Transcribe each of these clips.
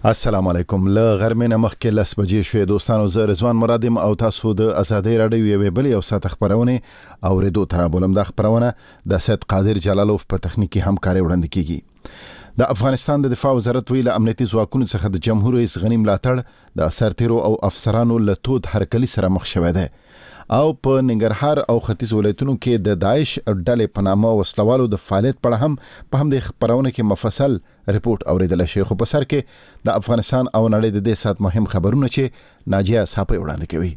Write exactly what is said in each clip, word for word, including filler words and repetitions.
السلام علیکم. له غرمې نه مخکې لس بجې شوې دوستانو، زه رضوان مرادم او تاسو د ازادۍ راډیو یوې بلې او ساعت خبرونه اوریدو تر بولم. د خبرونه د سید قادر جلالوف په تخنیکی همکاري وړاندې کیږي. د افغانستان د دفاع وزارت ویل امنیتي ځواکونو څخه د جمهور رئیس غنی ملاتړ د سرتیرو او افسرانو له تود هرکلی سره مخ شوی دی او په ننګرهار او ختیځ ولایتونو کې د داعش ډلې په نامه وسلوالو د فعالیت په اړه هم په همدې خبرونه کې مفصل ریپورت اوریدل شي. خو په سر کې د افغانستان او نړۍ د دې سات مهم خبرونه چې ناجیه صاحب وړاندې کوي.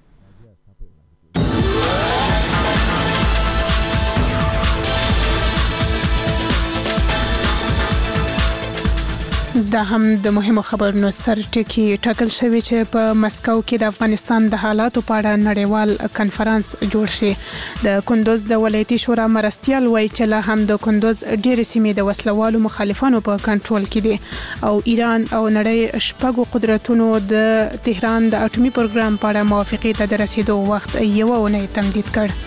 دا هم د مهمو خبرونو سر ټکی ټاکل شوی چې په مسکو کې د افغانستان د حالاتو په اړه نړیوال کنفرانس جوړ شي. د کندوز د ولایتي شورا مرستیال وایي چې لا هم د کندوز ډېرې سیمې د وسلوالو مخالفانو په کنټرول کې دي او ایران او نړۍ شپږو قدرتونو د تهران د اټومي پروګرام په اړه موافقې ته د رسیدو وخت یو اونۍ تمدید کړ.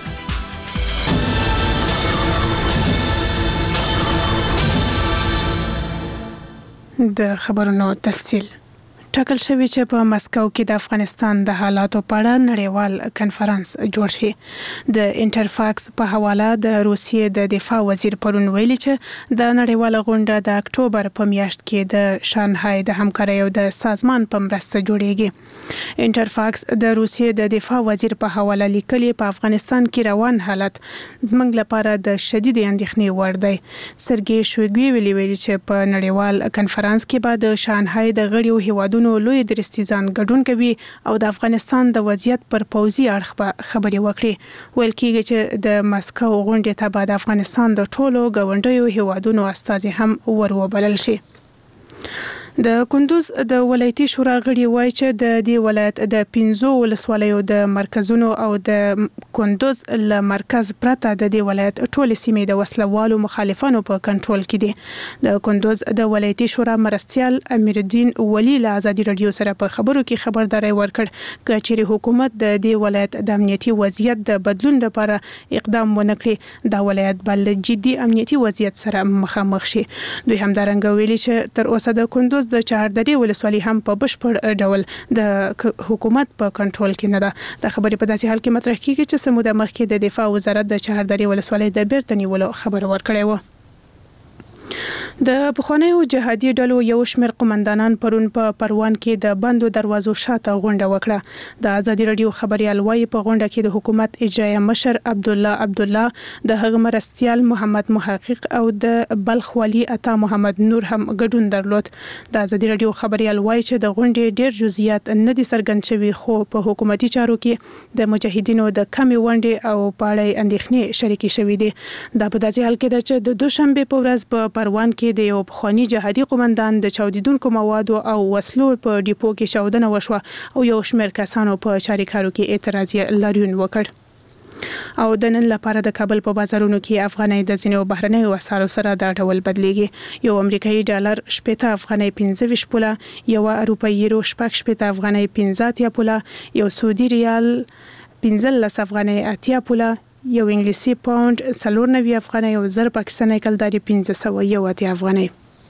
د خبرونو تفصیل ټاکل شوی چې په مسکو کې د افغانستان د حالاتو په اړه نړیوال کنفرانس جوړ شي. د انټرفاکس په حواله د روسیې د دفاع وزیر پرون ویلي چې د نړیواله غونډه د اکتوبر په میاشت کې د شانګهای د همکارۍ او د سازمان په مرسته جوړیږي. انټرفاکس د روسیې د دفاع وزیر په حواله لیکلي په افغانستان کې روان حالت زموږ لپاره د شدید اندېښنې وړ دی. سرګی شویګوی ویلي ویلي چې په نړیوال کنفرانس کې به د شانګهای د غړیو هیوادونو نو لوی درستیزان ګډون کوي او د افغانستان د وضعیت پر پوځي اړخ په خبري وکړي. ویل کېږي چې د مسکو غونډې ته به د افغانستان د ټولو ګاونډیو هیوادونو استازي هم وروبلل شي. د کندوز د ولایتي شورا غړي وایي چې د دې ولایت د پنځو ولسوالیو د مرکزونو او د کندوز له مرکز پرته د دې ولایت ټول سیمې د وسلوالو مخالفانو په کنټرول کې دي. د کندوز د ولایتي شورا مرستیال امیر الدین ولی له ازادي رادیو سره په خبرو کې خبرداري ورکړ چې چیرې حکومت د دې ولایت د امنیتي وضعیت د بدلون لپاره اقدام ونه کړي دا ولایت بل جدي امنیتي وضعیت سره مخامخ شي. دوی همدارنګه ویلي چې تر اوسه د کندوز د چهاردری ولسوالي هم په بشپړ ډول د حکومت په کنټرول کې نه ده. د خبرې په داسې حال کې مطرح کیږي چې سموده مخکې د دفاع وزارت د چهاردری ولسوالي د بیرته نیولو خبر ورکړی و. د پخوانیو جهادي ډلو یو شمېر قومندانان پرون په پروان کې د بندو دروازو شاته غونډه وکړه. د ازادي رادیو خبريال وایي په غونډه کې د حکومت اجرایه مشر عبد الله عبد الله د هغه مرستیال محمد محقق او د بلخ والی عطا محمد نور هم ګډون درلود. د ازادي رادیو خبريال وایي چې د غونډې ډېر جزئیات نه دي څرګند شوي خو په حکومتي چارو کې د مجاهدینو د کمې ونډې او پاړې اندېښنې شریکې شوې دي. دا په داسې حال کې ده چې د دوشنبه په ورځ په پروان کې د یو پخوانی جهادي قومندان د چاودیدونکو موادو او وسلو په ډیپو کې چاودنه وشوه او یو شمېر کسانو په چاریکارو کې اعتراض لاریون وکړ. او د نن لپاره د کابل په بازارونو کې افغانۍ د ځینو بهرنیو اسعارو سره دا ډول بدلیږي. یو امریکایي ډالر شپږ افغانۍ پنځه ویشت پوله، یو اروپایي یورو شپږ شپږ افغانۍ پنځه اتیا پوله، یو سعودي ریال پنځلس افغانۍ اتیا پوله، یو انګلیسي پاوند څلور نوي افغانۍ او زر پاکستاني کلداري پنځه سوه یو اتیا افغانۍ.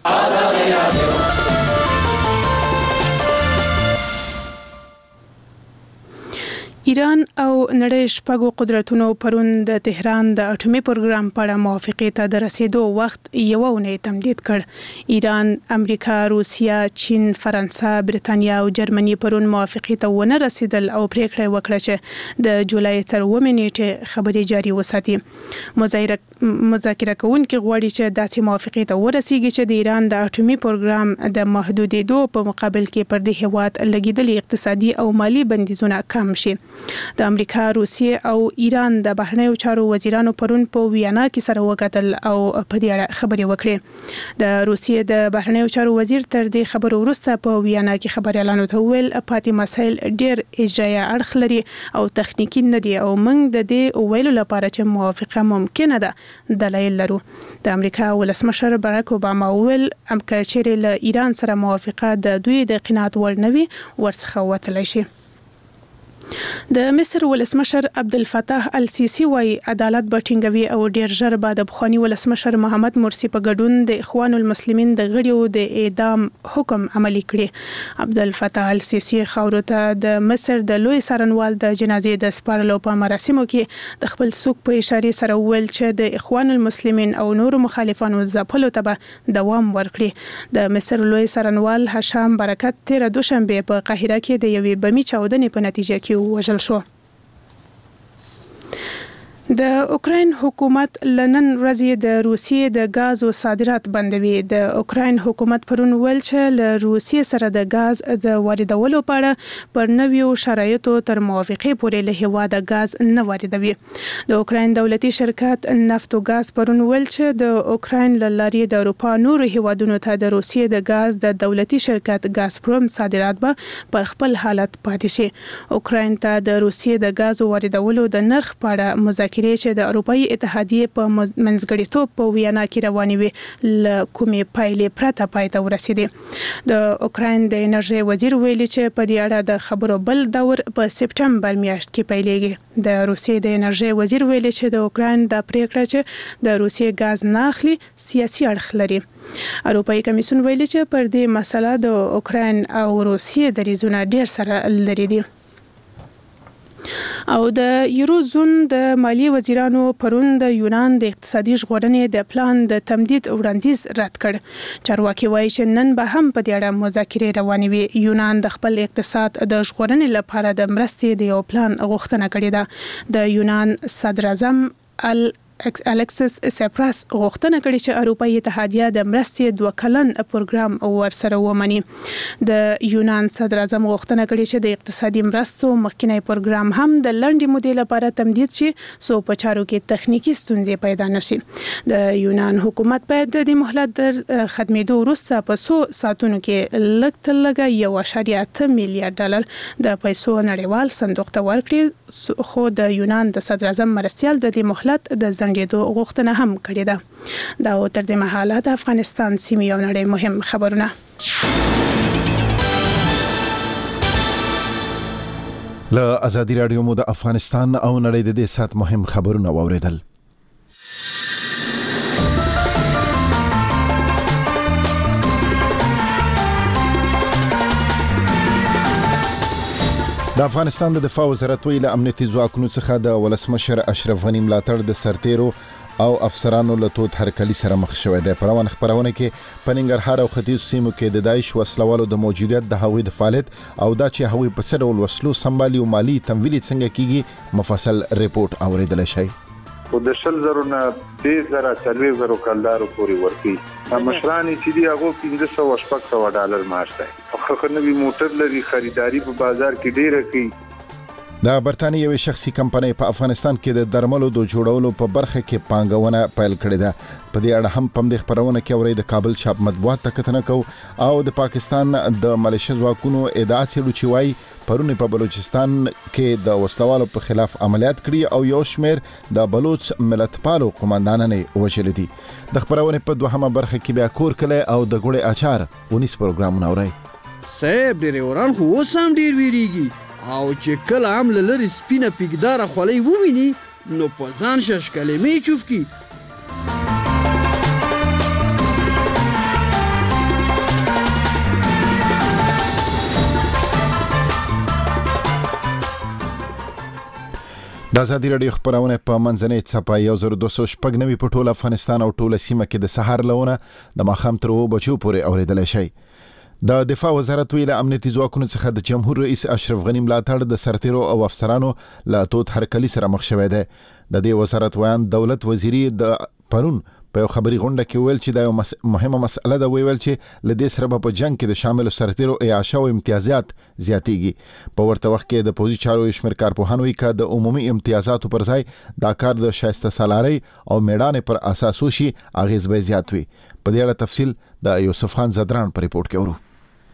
ایران او نړۍ شپږو قدرتونو پرون د تهران د اټومي پروګرام په اړه موافقې ته د رسیدو وخت یو اونۍ تمدید کړ. ایران، امریکا، روسیا، چین، فرانسه، برتانیا او جرمني پرون موافقې ته ونه رسیدل او پریکړه وکړه چې د جولای تر اوومې نیټې خبرې جاري وساتي. مذاکره کوونکي غواړي چې داسې موافقې ته ورسیږي چې د ایران د اټومي پروګرام د محدودېدو په مقابل کې پر دې هیواد لګیدلي اقتصادي او مالی بندیزونه کم شي. د امریکا، روسیې او ایران د بهرنیو چارو وزیرانو پرون په ویانا کې سره وکتل او په دې اړه خبرې وکړې. د روسیې د بهرنیو چارو وزیر تر دې خبرو وروسته په ویانا کې خبريالانو ته ویل پاتې مسایل ډېر اجرایي اړخ لري او تخنیکی نه دي او موږ د دې ویلو لپاره چې موافقه ممکنه ده دلایل لرو. د امریکا ولسمشر باراک اوباما ویل امکه چیرې له ایران سره موافقه د دوی د قناعت وړ نه وي ورڅخه وتلی شي. د مصر ولسمشر عبدالفتاح السیسی وايي عدالت به ټینګوي او ډیر ژر به د پخوانی ولسمشر محمد مرسی په ګډون د اخوان المسلمین د غړیو د اعدام حکم عملی کړي. عبدالفتاح السیسی خاورو ته د مصر د لوی څارنوال د جنازې د سپارلو په مراسمو کې د خپل څوک په اشاره سره وویل چې د اخوان المسلمین او نورو مخالفانو ځپلو ته به دوام ورکړي. د مصر لوی څارنوال هشام برکت تیر دوشنبه په قاهره کې د یوې بمي چاودنې په نتیجه کې وژل شو. د اوکراین حکومت لنن ورځې د روسیې د غازو صادرات بندوي. د اوکراین حکومت پرون ویل چې له روسیې سره د غاز د واردولو په اړه پر نویو شرایطو تر موافقې پورې له هیواده غاز نه واردوي. د اوکراین دولتي شرکت نفت او غاز پرون ویل چې د اوکراین له لارې د اروپا نورو هیوادونو ته د روسیې د غاز د دولتي شرکت غازپروم صادرات به پر خپل حالت پاتې شي. اوکراین ته د روسیې د غاز واردولو د نرخ په اړه مذاکرې چې د اروپאי اتحادیې په منځګړیتوب په ویانا کې روانې وي له کومې پایلې پرته پای ته ورسېدې. د اوکراین د انرژي وزیر ویلي چې په دې اړه د خبرو بل دور په سپټمبر میاشت کې پیلېږي. د روسیې د انرژي وزیر ویلي چې د اوکراین د پریکړه چې د روسیې غاز نه اخلي سیاسي اړخ لري. اروپאי کمیسیون ویلي چې پر دې مسله د اوکراین او روسیې دریځونه ډیر سره لري دي. او د یورو زون د مالی وزیرانو پرون د یونان د اقتصادي ژغورنې د پلان د تمدید وړاندیز رد کړ. چارواکي وایي چې نن به هم په دې اړه مذاکرې روانې وي. یونان د خپل اقتصاد د ژغورنې لپاره د مرستې د یو پلان غوښتنه کړې ده. د یونان صدر اعظم ال الکسس سپراس غوښتنه کړې چې اروپאי اتحادیه د مرستې دوه کلن پروګرام ورسره ومني. د یونان صدر اعظم غوښتنه کړې چې د اقتصادي مرستو مخکینی پروګرام هم د لنډې مودې لپاره تمدید شي سو په چارو کې تخنیکی ستونزې پیدا نشي. د یونان حکومت باید د دې مهلت در ختمېدو وروسته په څو ساعتونو کې لږ تر لږه یو اعشاریه اته میلیارډ ډالر د پیسو نړیوال صندوق ته ورکړي. خو د یونان د صدر اعظم مرستیال د دې مهلت د ځنډېدو غوښتنه هم کړې ده. دا تر دې مهاله د افغانستان سیمې او نړۍ مهم خبرونه. له ازادي رادیو مو د افغانستان او نړۍ د دې سات مهم خبرونه واوریدل. د افغانستان د دفاع وزارت ویل امنیتي ځواکونو څخه د ولسمشر اشرف غنی ملاتړ د سرتیرو او افسرانو له تود هرکلي سره مخ شوی دی. په روان خبرونه کې په ننګرهار او ختیځ سیمو کې د داعش وسلوالو د موجودیت د هغوی د فعالیت او دا چې هغوی په څه ډول وسلو سمبالي او مالی تمویل څنګه کیږي مفصل ریپورت اوریدل شي. او د شل زرو نه دې زره څلوېښت زرو کلدارو پورې ورکي. مشرانی چې دی هغه پنځه سوه شپږ سوه ډالر معاش دی. خو نوی موټر لري، خریداري په بازار کې ډیره کوي. د برتانیې یو شخصي کمپنۍ په افغانستان کې د درملو د جوړولو په برخه کې پانګونه پیل کړې ده. په دې اړه هم په دې خبرونه کې اوري د کابل چاپ مطبوعات ته کتنه کو او د پاکستان د ملیشیا ځواکونو ادعا څېړو چې وايي پرون په بلوچستان کې د وسلوالو په خلاف عملیات کړي او یو شمېر د بلوچ ملتپالو قومندانان وژل دي. د خبرونه په دوهمه برخه کې بیا کور کله او د ګوړې اچار ونیس پروګرامونه اوري. صاحب ډېر وران خو وسام ډېر ویریږي او چې کله هم لری سپینه پیګدار خولې وویني نو په ځان ششکلې می چوف کی. د ازادي رادیو خبرونه په منځنۍ څپه یو زر دوه سوه شپږ نوي په ټول افغانستان او ټول سیمه کې د سحر لونه د ماښام تر اوه بجو پورې اوریدل شي. د دفاع وزارت ویل امنیتي ځواکونو څخه د جمهور رئیس اشرف غنی ملاتړ د سرتیرو او افسرانو له تود هرکلي سره مخ شوی دی. د دې وزارت ویان دولت وزیری د پرون په خبري غونډه کې ویل چې دا یو مهمه مسله ده. ویل چې ل دې سره په جنگ کې د شامل سرتیرو اعاشه او امتیازات زیاتېږي. په ورته وخت کې د پوزي چارو شمیر کارپوهانو یې کا د عمومي امتیازاتو پر ځای دا کار د شایسته سالاري او میړانې پر اساس وشي اغیز به زیات وي. په دې اړه تفصیل د یوسف خان زدران په ریپورت کې ورو.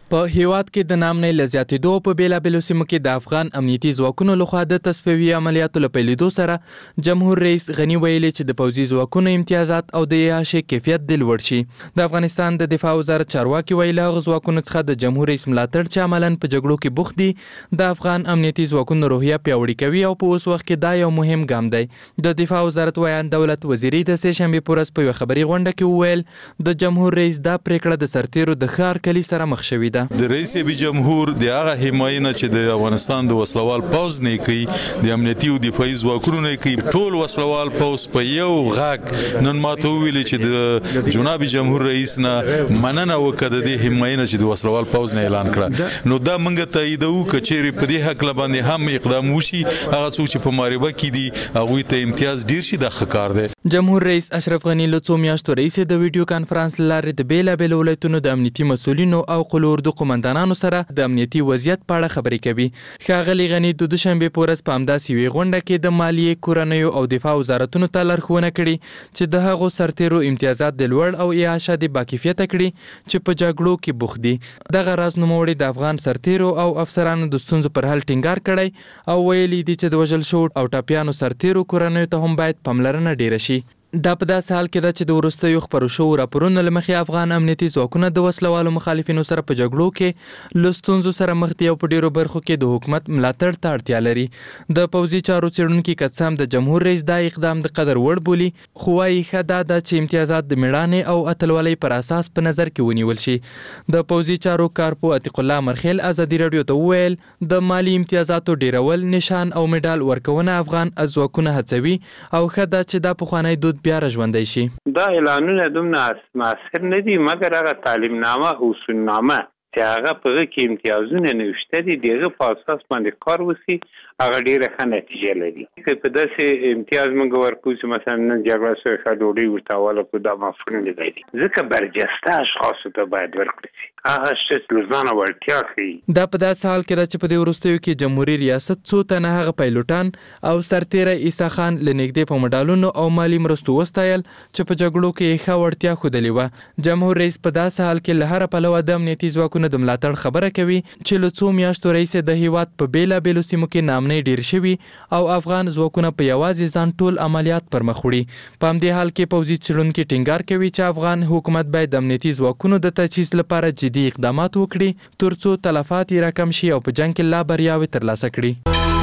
په هیواد کې د نامنۍ له زیاتېدو په بېلابېلو سیمو کې د افغان امنیتي ځواکونو لخوا د تصفیوي عملیاتو له پیلېدو سره جمهور رئیس غني ویلي چې د پوځي ځواکونو امتیازات او د عیاشۍ کیفیت دې لوړ شي. د افغانستان د دفاع وزارت چارواکي ویلي هغه ځواکونو څخه د جمهور رئیس ملاتړ چې عملاً په جګړو کې بوخت دي د افغان امنیتي ځواکونو روحیه پیاوړې کوي او په اوس وخت کې دا یو مهم ګام دی. د دفاع وزارت ویان دولت وزیري د سې شنبې په ورځ په یوه خبري غونډه کې وویل د جمهور رئیس دا پریکړه د سرتیرو د ښه هرکلي سره مخ شوې ده. د رئیس جمهور د هغه حمایت چې د افغانستان د وسلوال پوز نه کوي د امنیتي او دفاعي ځواکونو نه کوي ټول وسلوال پوز په یو غاک نن ماته ویل چې د جناب جمهور رئیس نه مننه وکړه د حمایت چې د وسلوال پوز نه اعلان کړ. نو دا موږ تاییدو کچېری په دې حق لباندې هم اقدام وشي هغه څوک چې په ماربه کې دي هغه ته امتیاز ډیر شي د ښکار دی. جمهور رئیس اشرف غنی له څو میاشتو رئیس د ویډیو کانفرنس لارې د بیلابېلو ولایتونو د امنیتي مسؤلینو او قلو اردو قومندانانو سره د امنیتي وضعیت په اړه خبرې کوي. ښاغلي غني د دوشنبې په ورځ په همداسې یوې غونډه کې د مالیې، کورنیو او دفاع وزارتونو ته لارښوونه کړې چې د هغو سرتیرو امتیازات د لوړ او عیاشه د باکیفیته کړي چې په جګړو کې بوخت دي. دغه راز نوموړي د افغان سرتیرو او افسرانو د ستونزو پر حل ټینګار کړی او ویلي دي چې د وژل شوو او ټپیانو سرتیرو کورنیو ته هم باید پاملرنه ډیره شي. دا په داسې حال کې ده چې د وروستیو خپرو شوو راپورونو له مخې افغان امنیتي ځواکونه د وسلوالو مخالفینو سره په جګړو کې له ستونزو سره مخ دي او په ډیرو برخو کې د حکومت ملاتړ ته اړتیا لري. د پوځي چارو څېړونکي قسم د جمهور رئیس دا اقدام د قدر وړ بولي خو وايي ښه دا ده چې امتیازات د میړانې او اتلولۍ پر اساس په نظر کې ونیول شي. د پوځي چارو کارپو عتیق الله مرخیل ازادي راډیو ته وویل د مالی امتیازاتو ډیرول، نشان او میډال ورکونه افغان ځواکونه هڅوي او ښه ده چې دا پخوانی دود بیا راژوندی شي. دا اعلانونه دومره موثر نه دي مګر هغه تعلیمنامه او اصولنامه چې هغه په هغه کې امتیازونه نوشته دي دغه په اساس باندې کار وشي هغه ډیره ښه نتیجه لري. که په داسې امتیاز موږ ورکوو چې مثلا نن جګړه شوې ښه ډوډۍ ورته حواله کړو دا مفهوم نه دی ځکه برجسته اشخاصو ته باید ورکړل شي هغه شت لزانه ورتیا ښیي. دا په داسې حال کې ده چې په دې وروستیو کې جمهوري ریاست څو تنه هغه پایلوټان او سرتیری عیسی خان له نږدې په مډالونو او مالي مرستو وستایل چې په جګړو کې یې ښه وړتیا ښودلې وه. جمهور رئیس په داسې حال کې له هره پلوه د امنیتي ځواکونو د ملاتړ خبره کوي چې له څو میاشتو رئیس د هیواد په بیلابېلو سیمو کې نامنۍ ډیر شوي او افغان ځواکونه په یوازې ځان ټول عملیات پر مخ وړي. په همدې حال کې پوځي څېړونکي ټینګار کوي چې افغان حکومت باید د امنیتي ځواکونو د تجهیز لپاره جدي اقدامات وکړي ترڅو تلفات یې راکم شي او په جنګ کې لا بریاوې ترلاسه کړي.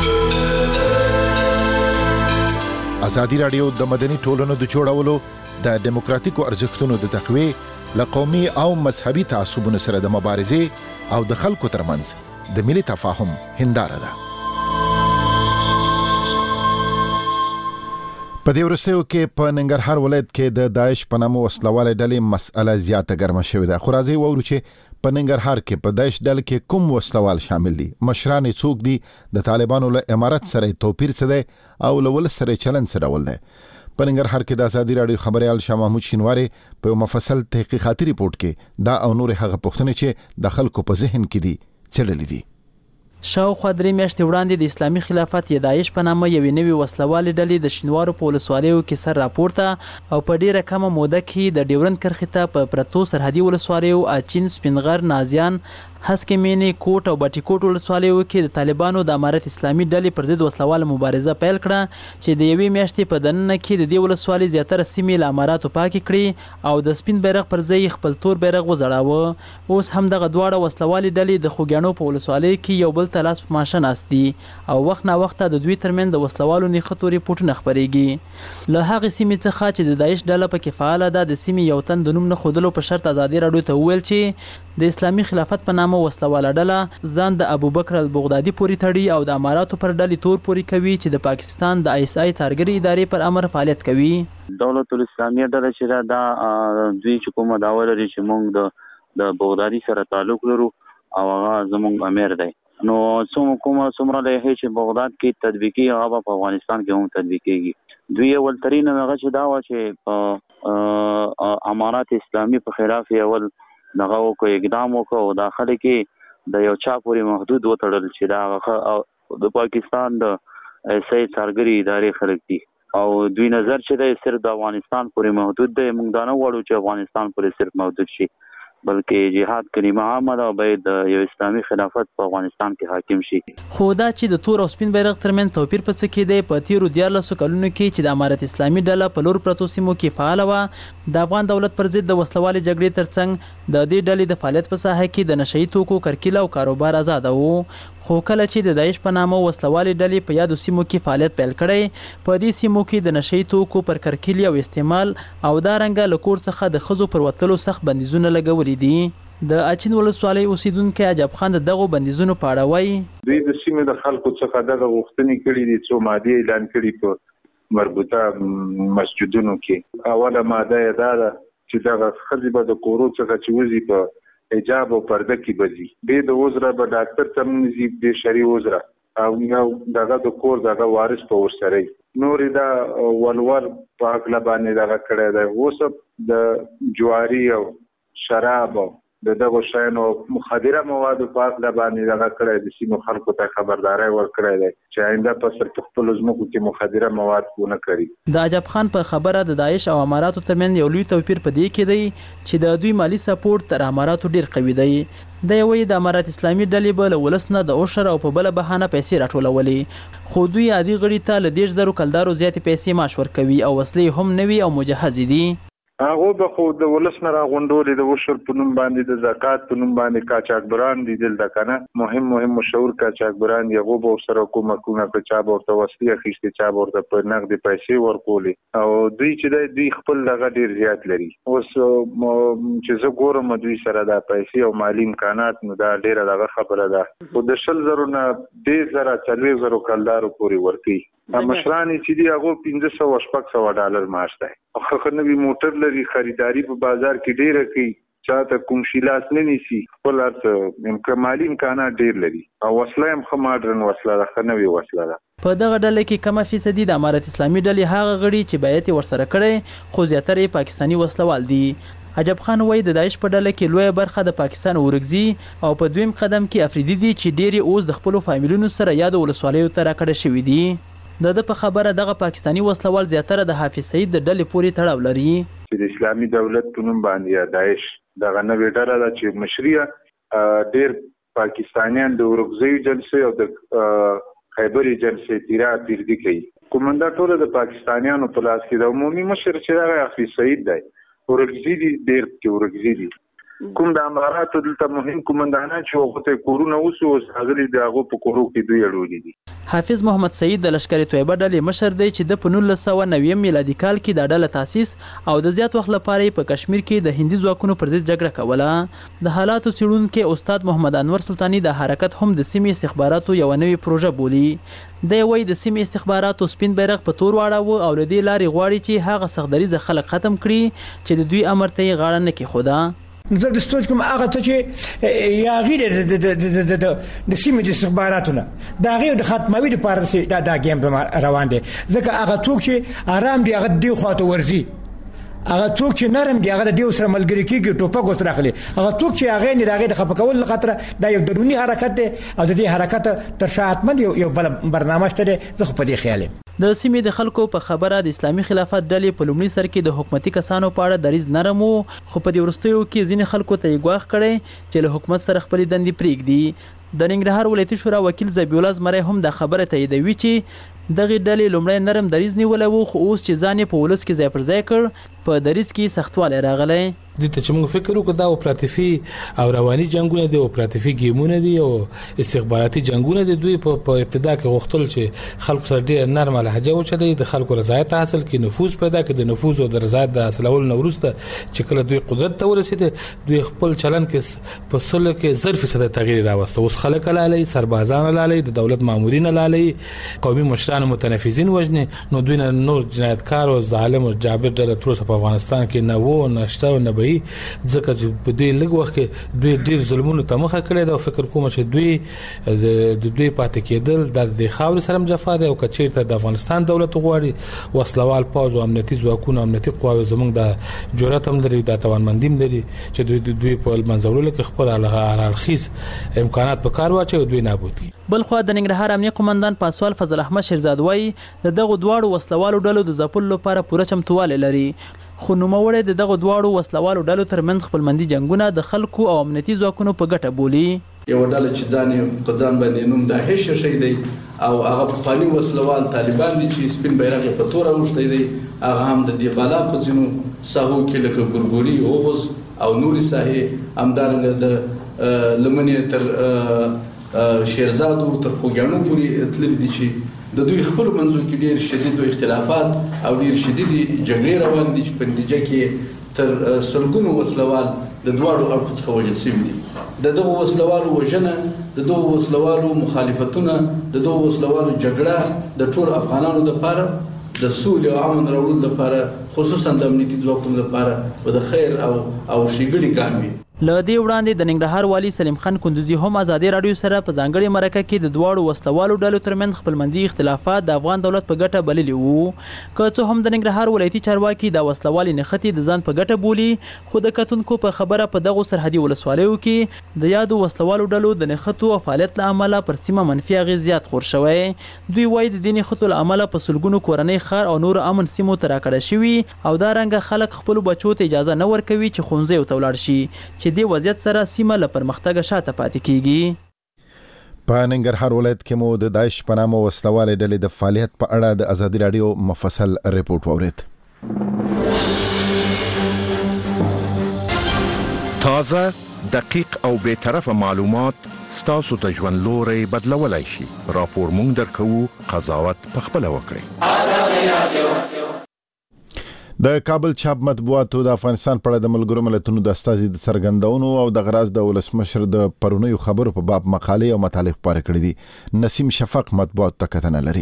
ازادي راډیو د مدني ټولنو د جوړولو د دیموکراتیکو ارزښتونو د تقویې له قومي او مذهبي تعصبونو سره د مبارزې او د خلکو ترمنځ د ملي تفاهم هنداره ده. په دې وروستیو کې په ننګرهار ولایت کې د داعش په نامه وسلواله ډلې مسأله زیاته ګرمه شوې ده. خو راځئ وورو چې په ننګرهار کې په داعش ډله کې کوم وسلوال شامل دي، مشران یې څوک دي، د طالبانو له امارت سره توپیر څه دی او له ولس سره چلند څه ډول دی. په ننګرهار کې د ازادي راډیو خبريال شاه محمود شینواری په یو مفصل تحقیقاتي ریپورت کې دا او نور هغه پوښتنې چې د خلکو په ذهن کې دي څېړلې دي. شاوخوا درې میاشتې وړاندې د اسلامي خلافت یا داعش په نامه یوې نوې وسلوالې ډلې د شینوارو په ولسوالیو کې سر راپورته او په ډیره کمه موده کې د ډیورند کرښې ته په پرتو سرحدي ولسوالیو اچین، سپینغر، نازیان، هسکې مینې، کوټ او بټي کوټ ولسوالیو کې د طالبانو د امارت اسلامي ډلې پر ضد وسلواله مبارزه پیل کړه چې د یوې میاشتې په دننه کې د دې ولسوالۍ زیاتره سیمې له اماراتو پاکې کړې او د سپین بیرغ پر ځای خپل تور بیرغ وځړاوه. اوس هم دغه دواړه وسلوالې ډلې د خوږیاڼو په ولسوالۍ کې یو بل ته لاس په ماشه ناست دي او وخت نا وخته د دوی ترمنځ د وسلوالو نښتو ریپورټونه خپرېږي. له هغې سیمې څخه چې د داعش ډله پکې فعاله ده د سیمې یو تن د نوم نه ښودلو په شرط ازادي راډیو ته وویل چې د اسلامي خلافت په نامه وسلواله ډله ځان د ابوبکر البغدادي پورې تړي او د اماراتو پر ډلې تور پورې کوي چې د پاکستان د آی اس آی څارګرې ادارې پر امر فعالیت کوي. دولت الاسلامیه ډله چې دا دوی چې کومه دعوه لري چې موږ د د بغدادي سره تعلق لرو او هغه زموږ امیر دی نو څومره کومه څومره له چې بغداد کې تطبیقي هغه په افغانستان کې هم تطبیقيږي. دوی اول ترين هغه چې دا و چې په امارات اسلامي په خلاف اول دغه وکړ اقدام وکړ او داخله کې د یو چا پورې محدود وتړل چې دا د پاکستان د سي څارګري ادارې خلک دي او دوی نظر چې د صرف د افغانستان پورې محدود دی. موږ دا نه غواړو چې افغانستان پورې صرف محدود شي. بلکې جهاد کلمه عامه ده او باید یو اسلامي خلافت په افغانستان کې حاکم شي. خو دا چې د تور او سپین بیرغ ترمن توپیر په څه کې دی، په تیرو دیارلسو کلونو کې چې د امارت اسلامي ډله په لور پرتو سیمو کې فعال و، د افغان دولت پر ضد د وسلوالې جګړې ترڅنګ د دې ډلې د فعالیت په ساحه کې د نشئی توکو کرکیله او کاروبار آزاد وو. خو کله چې د داعش په نامه وسلوالې ډلې په یادو سیمو کې فعالیت پیل کړی، په دې سیمو کې د نشئی توکو پر کرکیلي او استعمال او دارنګه له کور څخه د ښځو پر وتلو سخت بندیزونه لګولي دي. د اچین ولسوالۍ اوسیدونکي عجب خان د دغو بندیزونو په اړه وایي: دوی د سیمې د خلکو څخه دغه غوښتنې کړي دي، څو مادې اعلان کړي په مربوطه مسجدونو کې. اوله ماده یې دا ده چې دغه ښځې به د کورو څخه چې وځي په حجاب او پرده کې به ځي، بې د عذره به ډاکټر ته هم نه ځي، بې شرعي عذره، او یو دغه د کور دغه وارث په ورسره وي. نورې دا ولور په هکله باندې دغه کړی دی. اوس د جواري او شراب او د دغه شیانو مخدره موادو په هکله باندې دغه کړی د سیمو خلکو ته خبرداری ورکړی دی چې آینده په سر په خپلو ځمکو کې مخدره مواد ونه کړي. د عجب خان په خبره د داعش او اماراتو ترمنځ یو لوی توپیر په دې کې دی چې د دوی مالی سپورټ تر اماراتو ډیر قوي دی. د یوې د امارت اسلامي ډلې به له ولس نه د عشر او په بله بهانه پیسې راټولولې، خو دوی عادي غړي ته له دېرش زرو کلدارو زیاتې پیسې معاش ورکوي او وسلې هم نوي او مجهزې دي. هغه به خو د ولس نه راغونډولې د عشر په نوم باندې، د زکات په نوم باندې قاچاقبران دي دلته که نه، مهم مهم مشهور قاچاقبران دي. هغه به ورسره حکومتونه که چا به ورته وسلې اخیستې، چا به ورته په نغدې پیسې ورکولې، او دوی چې دی دوی خپل دغه ډېر زیات لري. اوس چې زه ګورم دوی سره دا پیسې او مالي امکانات، نو دا ډېره دغه خبره ده. خو د شل زرو نه دېرش زره څلوېښت زرو کلدارو پورې ورکوي. مشران چې دي هغه پنځه سوه شپږ سوه ډالر معاش دی. خو نوي موټر لري، خریداري په بازار کې ډېره کوي، چاته کوم شي لاس نه نیسي، خپل هر څه مالي امکانات ډېر لري، او وسله هم ښه ماډرن وسله ده، ښه نوې وسله ده. په دغه ډله کې کمه فیصدي د امارت اسلامي ډلې هغه غړي چې بیعت یې ورسره کړی، خو زیاتره یې پاکستاني وسلوال دي. عجب خان وایي د داعش په ډله کې لویه برخه د پاکستان ورکزي او په دویم قدم کې افریدي دي چې ډېرې اوس د خپلو فامیلونو سره یادو ولسوالیو ته راکړه شوي دي. د ده په خبره دغه پاکستاني وسلوال زیاتره د حافظ سعید د ډلې پورې تړاو لري. چې د اسلامي دولت په نوم باندې یا داعش دغه نوې ډله ده چې مشري ډېر پاکستانیان د ورکزۍ جلسې او د خیبر جلسې تیرا پیردي کوي. کومنده ټوله د پاکستانیانو په لاس کې د عمومي مشر چې هغه حافظ سعید دی، ورکزي دي، ډېر کې ورکزي دي. کوم د اماراتو دلته مهم کومندانان چې هغو ته کورونه اوسو هغلي د هغو په کورو کې دوی اړولي دي. حافظ محمد سعید د لشکر طیبه ډلې مشر دی چې د په نولس سوه نوي میلادي کال کې دا ډله تاسیس او د زیات وخت لپاره یې په کشمیر کې د هندي ځواکونو پر ضد جګړه کوله. د حالاتو څېړونکی استاد محمد انور سلطاني د حرکت هم د سیمې استخباراتو یوه نوې پروژه بولي. دی وایي د سیمې استخباراتو سپین بیرغ په تور واړاوه او له دې لارې غواړي چې هغه سختدریزه خلک ختم کړي چې د دوی امر ته یې غاړه نه کېښوده. زه د سوچ کوم هغه څه چې یاغي د سیمې د استخباراتونه د هغې د ختموي دپاره دا دا ګیم روان دی، ځکه هغه څوک چې ارام دی هغه دې خواته ورځي، هغه څوک چې نرم دی هغه د دې سره ملګری کېږي، ټوپک ورسره اخلي، هغه څوک چې هغې نه د هغې د خفه کولو له خاطره دا یو دروني حرکت دی او د دې حرکت تر شا حتما یو بل برنامه شته دی. زه خو په دې خیال یم د سیمې د خلکو په خبره د اسلامي خلافت ډلې په لومړي سر کې د حکومتي کسانو په اړه دریځ نرم و، خو په دې وروستیو کې ځینې خلکو ته یې ګواښ کړی چې له حکومت سره خپلې دندې پرېږدي. د ننګرهار ولایتي شورا وکیل ذبیح الله زمری هم دا خبره تاییدوي چې دغې ډلې لومړی نرم دریځ نیولی و، خو اوس چې ځان یې په ولس کې ځای پر ځای کړ په دریځ کې سختوالی راغلی. دې ته چې موږ فکر وکړو دا اپراتیفي او رواني جنګونه دي، اپراتیفي ګیمونه دي او استخباراتي جنګونه دي. دوی په ابتدا کې غوښتل چې خلکو سره ډېره نرمه لهجه وچلوي، د خلکو رضایت حاصل کړي، نفوذ پیدا کړي. د نفوذ او د رضایت د حاصلولو نه وروسته چې کله دوی قدرت ته ورسېدل، دوی خپل چلند کې په سلو کې زر فیصده تغییر راوسته. اوس خلک لالي، سربازان لالي، د دولت مامورین لالي، قومي مشران متنفذین وژني. نو دوی نه نور جنایتکار او ظالم او جابر ډله تر اوسه په افغانستان کې نه وو، نه شته او نه به وي، ځکه چې په دوی لږ وخت کې دوی ډېر ظلمونو ته مخه کړې ده. او فکر کوم چې دوی د دوی پاتې کېدل د دې خاورې سره هم جفا ده. او که چېرته د افغانستان دولت غواړي، وسلوال پوځ او امنیتي ځواکونه، امنیتي قواوې زموږ د جرأت هم لري، د توانمندي هم لري چې دوی د دوی په منځولو کې خپل هراړخیز امکانات په کار واچوي او دوی نابود کړي. بلخوا د ننګرهار امنیه قومندان پاسوال فضل احمد شیرزاد وایي د دغو دواړو وسلوالو ډلو د ځپلو لپاره پوره چمتووالی لري. خو نوموړی د دغه دواړو وسلوالو ډلو ترمنځ خپلمنځي جنګونه د خلکو او امنیتي ځواکونو په ګټه بولي. یو ډله چې ځان یې په ځان باندې نوم داعش شي دی او هغه پخواني وسلوال طالبان دي چې سپین بیرغ یې په توره اوښتی دی، هغه هم د دې بالا په ځینو ساحو کې لکه ګورګوري، اوغوز او نورې ساحې، همدارنګه د لمنې تر شیرزادو تر خوږیاڼو پورې تللي دي چې د دوی خپلو منځو کې ډېر شدید اختلافات او ډېر شدیدې جګړې روانې دي چې په نتیجه کې تر سلګونو وسلوال د دواړو اړخو څخه وژل شوي دي. د دغو وسلوالو وژنه، د دغو وسلوالو مخالفتونه، د دغو وسلوالو جګړه د ټول افغانانو لپاره د سولې او امن راوړلو لپاره، خصوصا د امنیتي ځواکونو لپاره د خیر او او ښېګڼې ګام وي. له دې وړاندې د ننګرهار والي سلیم خان کندوزي هم ازادي راډیو سره په ځانګړې مرکه کې د دواړو وسلوالو ډلو ترمنځ خپلمنځي اختلافات د افغان دولت په ګټه بللي وو. که څه هم د ننګرهار ولایتي چارواکي د وسلوالي نښتې د ځان په ګټه بولي، خو د کتونکو په خبره په دغو سرحدي ولسوالیو کې د یادو وسلوالو ډلو د نښتو او فعالیت له امله پر سیمه منفي اغېز زیات خور شوی. دوی وایي د دې نښتو له امله په سلګونو کورنۍ ښار او نورو امن سیمو ته راکړه شوي او دا رنګه خلک خپلو بچو ته اجازه نه ورکوي چې ښوونځیو ته ولاړ شي، چې دې وضعیت سره سیمه له پرمختګه شاته پاتې کیږي. په ننګرهار ولایت کې مو د داعش په نامه وسلوالې ډلې د فعالیت په اړه د ازادي راډیو مفصل ریپورت واورېد. تازه، دقیق او بے طرفه معلومات ستاسو ته ژوند لوري بدلولای شي. راپور مونږ درکوو، قضاوت پخپله وکړئ. ازادي راډیو. د کابل چاپ مطبوعاتو د افغانستان په اړه د ملګرو ملتونو د استازي د څرګندونو او د غراز د ولسمشر د پرونیو خبرو په باب مقالې او مطالب خپاره کړي دي. نسیم شفق مطبوعات ته کتنه لري.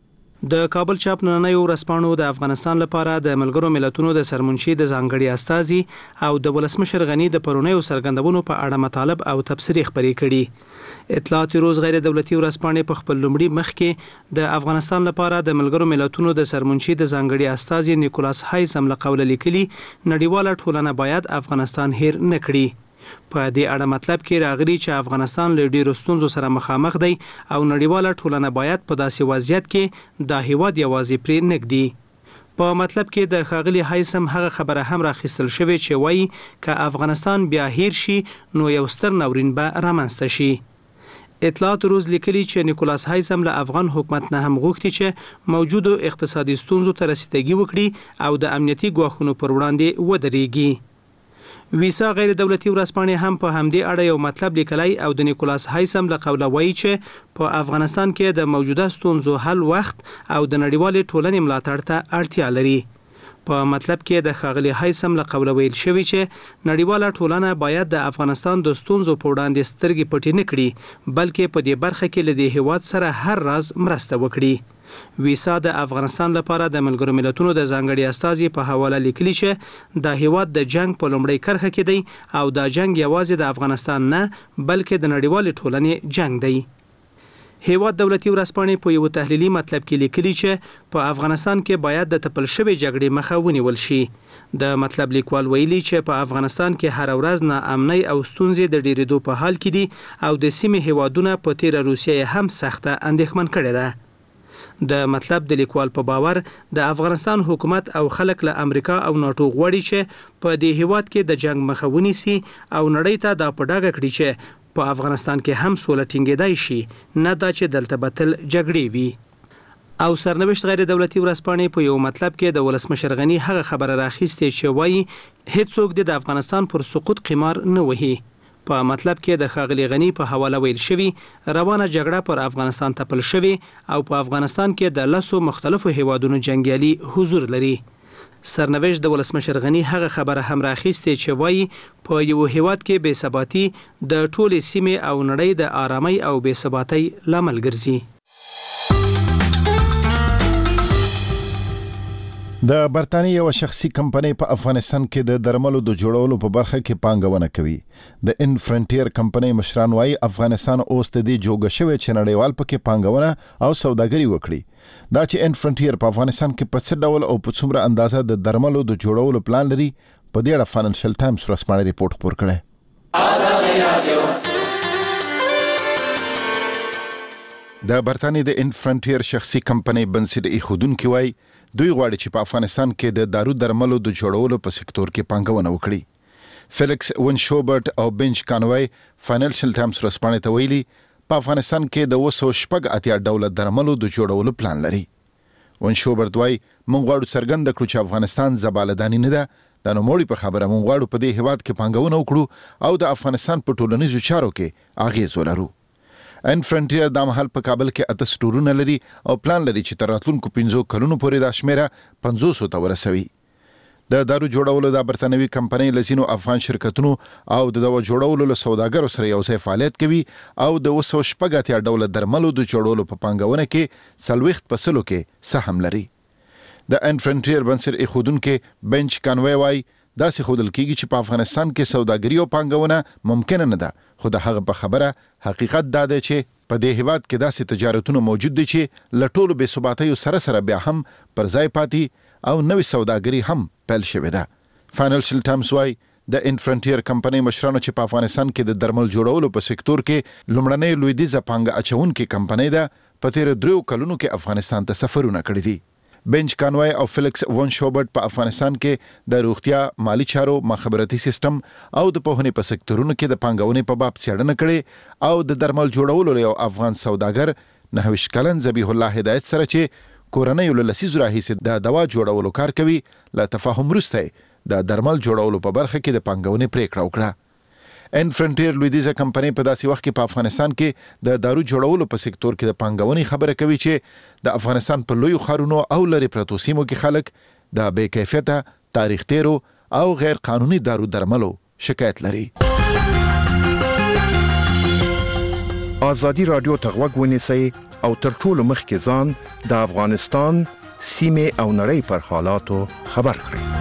د کابل چاپ نننیو ورځپاڼو د افغانستان لپاره د ملګرو ملتونو د سرمنشي د ځانګړي استازي او د ولسمشر غنی د پرونیو څرګندونو په اړه مطالب او تبصرې خپرې کړي. اطلاعات روز غیر دولتي ورځپاڼې په خپل لومړي مخ کې د افغانستان لپاره د ملګرو ملتونو د سرمنشي د ځانګړي استازي نیکولاس هایسم له قوله لیکلي، نړیواله ټولنه باید افغانستان هیر نه کړي. په دې اړه مطلب کې راغلي چې افغانستان له ډیرو ستونزو سره مخامخ دی او نړیواله ټولنه باید په داسې وضعیت کې دا هیواد یوازې پرې نږدي. په مطلب کې د ښاغلي هایسم هغه خبره هم راخیستل شوې چې وایي که افغانستان بیا هیر شي نو یو ستر ناورین به رامنځته شي. اطلاعات روز لیکلي چې نیکولاس هایسم له افغان حکومت نه هم غوښتي چې موجودو اقتصادي ستونزو ته رسیدګي وکړي او د امنیتي ګواښونو پر وړاندې ودرېږي. ویسا غیر دولتي ورځپاڼې هم په همدې اړه یو مطلب لیکلی او د نیکولاس هایسم له قوله وایي چې په افغانستان کې د موجوده ستونزو حل وخت او د نړیوالې ټولنې ملاتړ ته اړتیا لري. په مطلب کې د ښاغلي هایسم له قوله ویل شوی چې نړیواله ټولنه باید د افغانستان د ستونزو په وړاندې سترګې پټې نه کړي، بلکې په دې برخه کې له دې هیواد سره هر راز مرسته وکړي. ویسا د افغانستان لپاره د ملګرو ملتونو د ځانګړي استازي په حواله لیکلي چې دا هیواد د جنگ په لومړۍ کرښه کې دی او دا جنگ یوازې د افغانستان نه بلکې د نړیوالې ټولنې جنگ دی. هیواد دولتي ورځپاڼې په یو تحلیلي مطلب کې لیکلي چې په افغانستان کې باید د تپل شوې جګړې مخه ونیول شي. د مطلب لیکوال ویلي چې په افغانستان کې هر ورځ ناامنۍ او ستونزې د ډیرېدو په حال کې دي او د سیمې هیوادونه په تیره روسیه هم سخته اندېښمن کړې ده. د مطلب د لیکوال په باور د افغانستان حکومت او خلک له امریکا او ناتو غواړي چې په دې هیواد کې د جنگ مخه ونیسي او نړۍ ته دا په ډاګه کړي چې په افغانستان کې هم سوله ټینګېدای شي، نه دا چې دلته به تل جګړې وي. او سرنوشت غیر دولتي ورځپاڼې په یو مطلب کې د ولسمشر غنی هغه خبره راخیستې چې وایي هیڅوک د افغانستان پر سقوط قمار نه وهي. په مطلب کې د ښاغلي غنی په حواله ویل شوی روانه جګړه پر افغانستان تپل شوی او په افغانستان کې د لسو مختلفو هیوادونو جنگیالي حضور لري. سرنوشت د ولسمشر غنی هغه خبره هم راخیستې چې وایي په یو هیواد کې بې ثباتي د ټولې سیمې او نړۍ د آرامۍ او بې ثباتۍ لامل ګرځي. د برتانیې یو شخصي کمپنۍ په افغانستان کې د درملو د جوړولو په برخه کې پانګونه کوي. د ان فرنټیر کمپنۍ مشران وايي افغانستان اوس د دې جوګه شوی چې نړیوال پکې پانګونه او سوداګري وکړي. دا چې ان فرنټیر په افغانستان کې په څه ډول او په څومره اندازه د درملو د جوړولو پلان لري، په دې اړه فاینانشل ټایمز ورځپاڼه ریپورت خپور کړی. د برتانیې د ان فرنټیر شخصي کمپنۍ بنسټ ایښودونکي وايي دوی غواړي چې په افغانستان کې د دارو درملو د جوړولو په سکتور کې پانګونه وکړي. فیلکس ونشوبرټ او بنچ کانوای فاینانشل ټایمز رسپانې ته ویلي په افغانستان کې د وسو شپږ اتیا ډوله درملو د جوړولو پلان لري. ونشوبرټ وایي موږ غواړو څرګنده کړو چې افغانستان زبالداني نه ده. د نوموړي په خبره موږ غواړو په دې هیواد کې پانګونه وکړو او د افغانستان په ټولنیزو چارو کې اغیز ولرو. ان فرنټیر د مهال په کابل کې اته سټورونه لري او پلان لري چې تر راتلونکو پنځو کلونو پورې د شمیره پنځوس ته ورسوي. د دارو جوړولو د برتنوي کمپنۍ لزینو افغان شرکتونو او د دوا جوړولو له سوداګرو سره یو ځای فعالیت کوي او د وسو شپږ اتیا ډوله درملو د جوړولو په پانګونه کې څلوېښت په سلو کې سهم لري. د ان فرنټیر بنسر اخودونکو بنچ کانوای وای داسې خودل کیږي چې په افغانستان کې سوداګري او پانګونه ممکن نه ده، خو د هغه په خبره حقیقت دا دی چې په دې هیواد کې داسې تجارتونه موجود دي چې له ټولو بې ثباتیو سره سره بیا هم پر ځای پاتې او نوې سوداګري هم پیل شوې ده. فاینانشل ټایمز وای د ان فرنټیر کمپنۍ مشرانو چې په افغانستان کې د درمل جوړولو په سکتور کې لومړنۍ لویدیځه پانګه اچونکې کمپنۍ ده، په تیر دریو کلونو کې افغانستان ته سفرونه کړي دي. بنچ کانوای او فیلکس ونشوبرټ په افغانستان کې د روغتیا، مالی چارو، مخابراتي سیستم او د پوهنې په سکتورونو کې د پانګونې په باب څېړنه کړې او د درمل جوړولو یو افغان سوداګر نهویش کلن ذبیح الله هدایت سره چې کورنۍ له لسیزو راهیسې د دوا جوړولو کار کوي له تفاهم وروسته د درمل جوړولو په برخه کې د پانګونې پریکړه وکړه. ان فرنټیر لویدیځه کمپنۍ په داسې وخت کې په افغانستان کې د دارو جوړولو په سکتور کې د پانګونې خبره کوي چې د افغانستان په لویو ښارونو او لرې پرتو سیمو کې خلک د بې کیفیته، تاریخ تیرو او غیر قانوني دارو درملو شکایت لري. ازادي رادیو ته غوږ ونیسئ او تر ټولو مخکې ځان د افغانستان سیمې او نړۍ پر حالاتو خبر کړئ.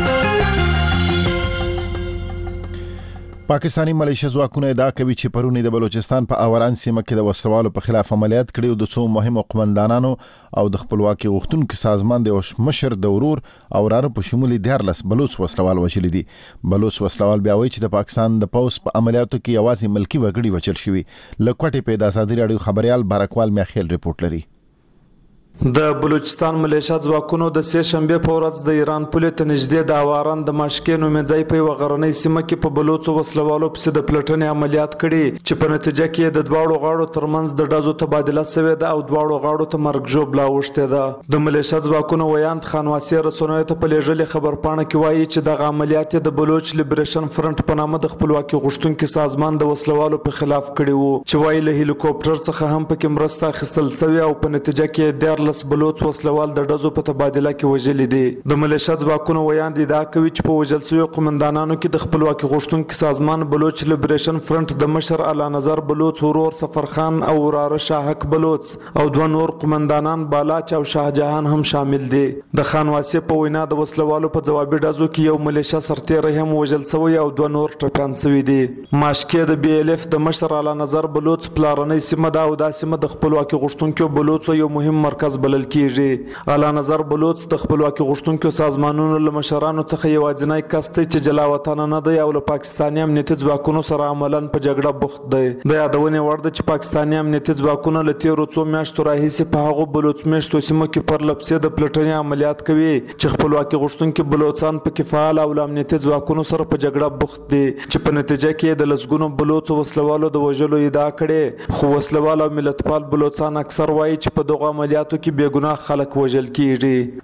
پاکستانی ملیشه ځواکونه ادعا کوي چې پرونی د بلوچستان په اوران سیمه کې د وسروالو په خلاف عملیات کړي او د څو مهمو قومندانانو او د خپلواکي غوښتونکو سازمان د مشر د ورور او وراره په شمول دیارلس بلوچ وسروال وژلي دي. بلوچ وسروال بیا وایي چې د پاکستان د پوس په عملیاتو کې یوازې ملکی وګړي وچل شوي. لکوټې په د ازادي رادیو خبريال بارکوال میاخیل ریپورت لري. د بلوچستان ملیشه ځواکونو د سه شنبه په ورځ د ایران پولې ته نږدې د اواران د ماشکې نومځای په یو غرنۍ سیمه کې په بلوچو وسلوالو پسې د پلټنې عملیات کړي چې په نتیجه کې د دواړو غاړو ترمنځ د ډزو تبادله شوې ده او دواړو غاړو ته مرګ ژوبله اوښتې ده. د ملیشه ځواکونو ویاند خانواسي رسنیو ته په لېږلې خبرپاڼه کې وایي چې دغه عملیات د بلوچ لیبریشن فرنٹ په نامه د خپلواکي غوښتونکو سازمان د وسلوالو په خلاف کړي وو چې وایي له هلیکوپټر څخه هم پکې مرسته اخیستل شوې او په نتیجه کې دیارلس بلوچ وسلوال د ډزو په تبادله کې وژلي دي. د ملیشه ځواکونو ویاند ادعا کوي چې په وژل شویو قومندانانو کې د خپلواکي غوښتونکو سازمان بلوچ لیبریشن فرنٹ د مشر اعلی نظر بلوچ ورور سفرخان او وراره شاهک بلوچ او دوه نور قومندانان بالاچ او شاهجهان هم شامل دي. د خانواسي په وینا د وسلوالو په جوابي ډزو کې یو ملیشه سرتیری هم وژل شوی او دوه نور ټپیان شوي دي. ماشکې د بي ال اف د مشر اعلی نظر بلوچ پلارنۍ سیمه ده او دا سیمه د خپلواکي غوښتونکو بلوچ یو مهم مرکز بلل کیږي. اعلی نظر بلوچ د خپلواکي غوښتونکو سازمانونو له مشرانو څخه یوازینی کس دی چې جلا وطن نه دی او له پاکستاني امنیتي ځواکونو سره عملاً په جګړه بوخت دی. د یادونې وړ ده چې پاکستاني امنیتي ځواکونه له تیرو څو میاشتو راهیسې په هغو بلوچ میشتو سیمو کې پرله پسې د پلټنې عملیات کوي چې خپلواکي غوښتونکي بلوچان پکې فعال او له امنیتي ځواکونو سره په جګړه بوخت دي چې په نتیجه کې د لسګونو بلوچ وسلوالو د وژلو ادعا کړې. خو وسلوال او ملتپال بلوچان اکثر وایي چې په دغه عملیاتو کې بې ګناه خلک وژل کیږي.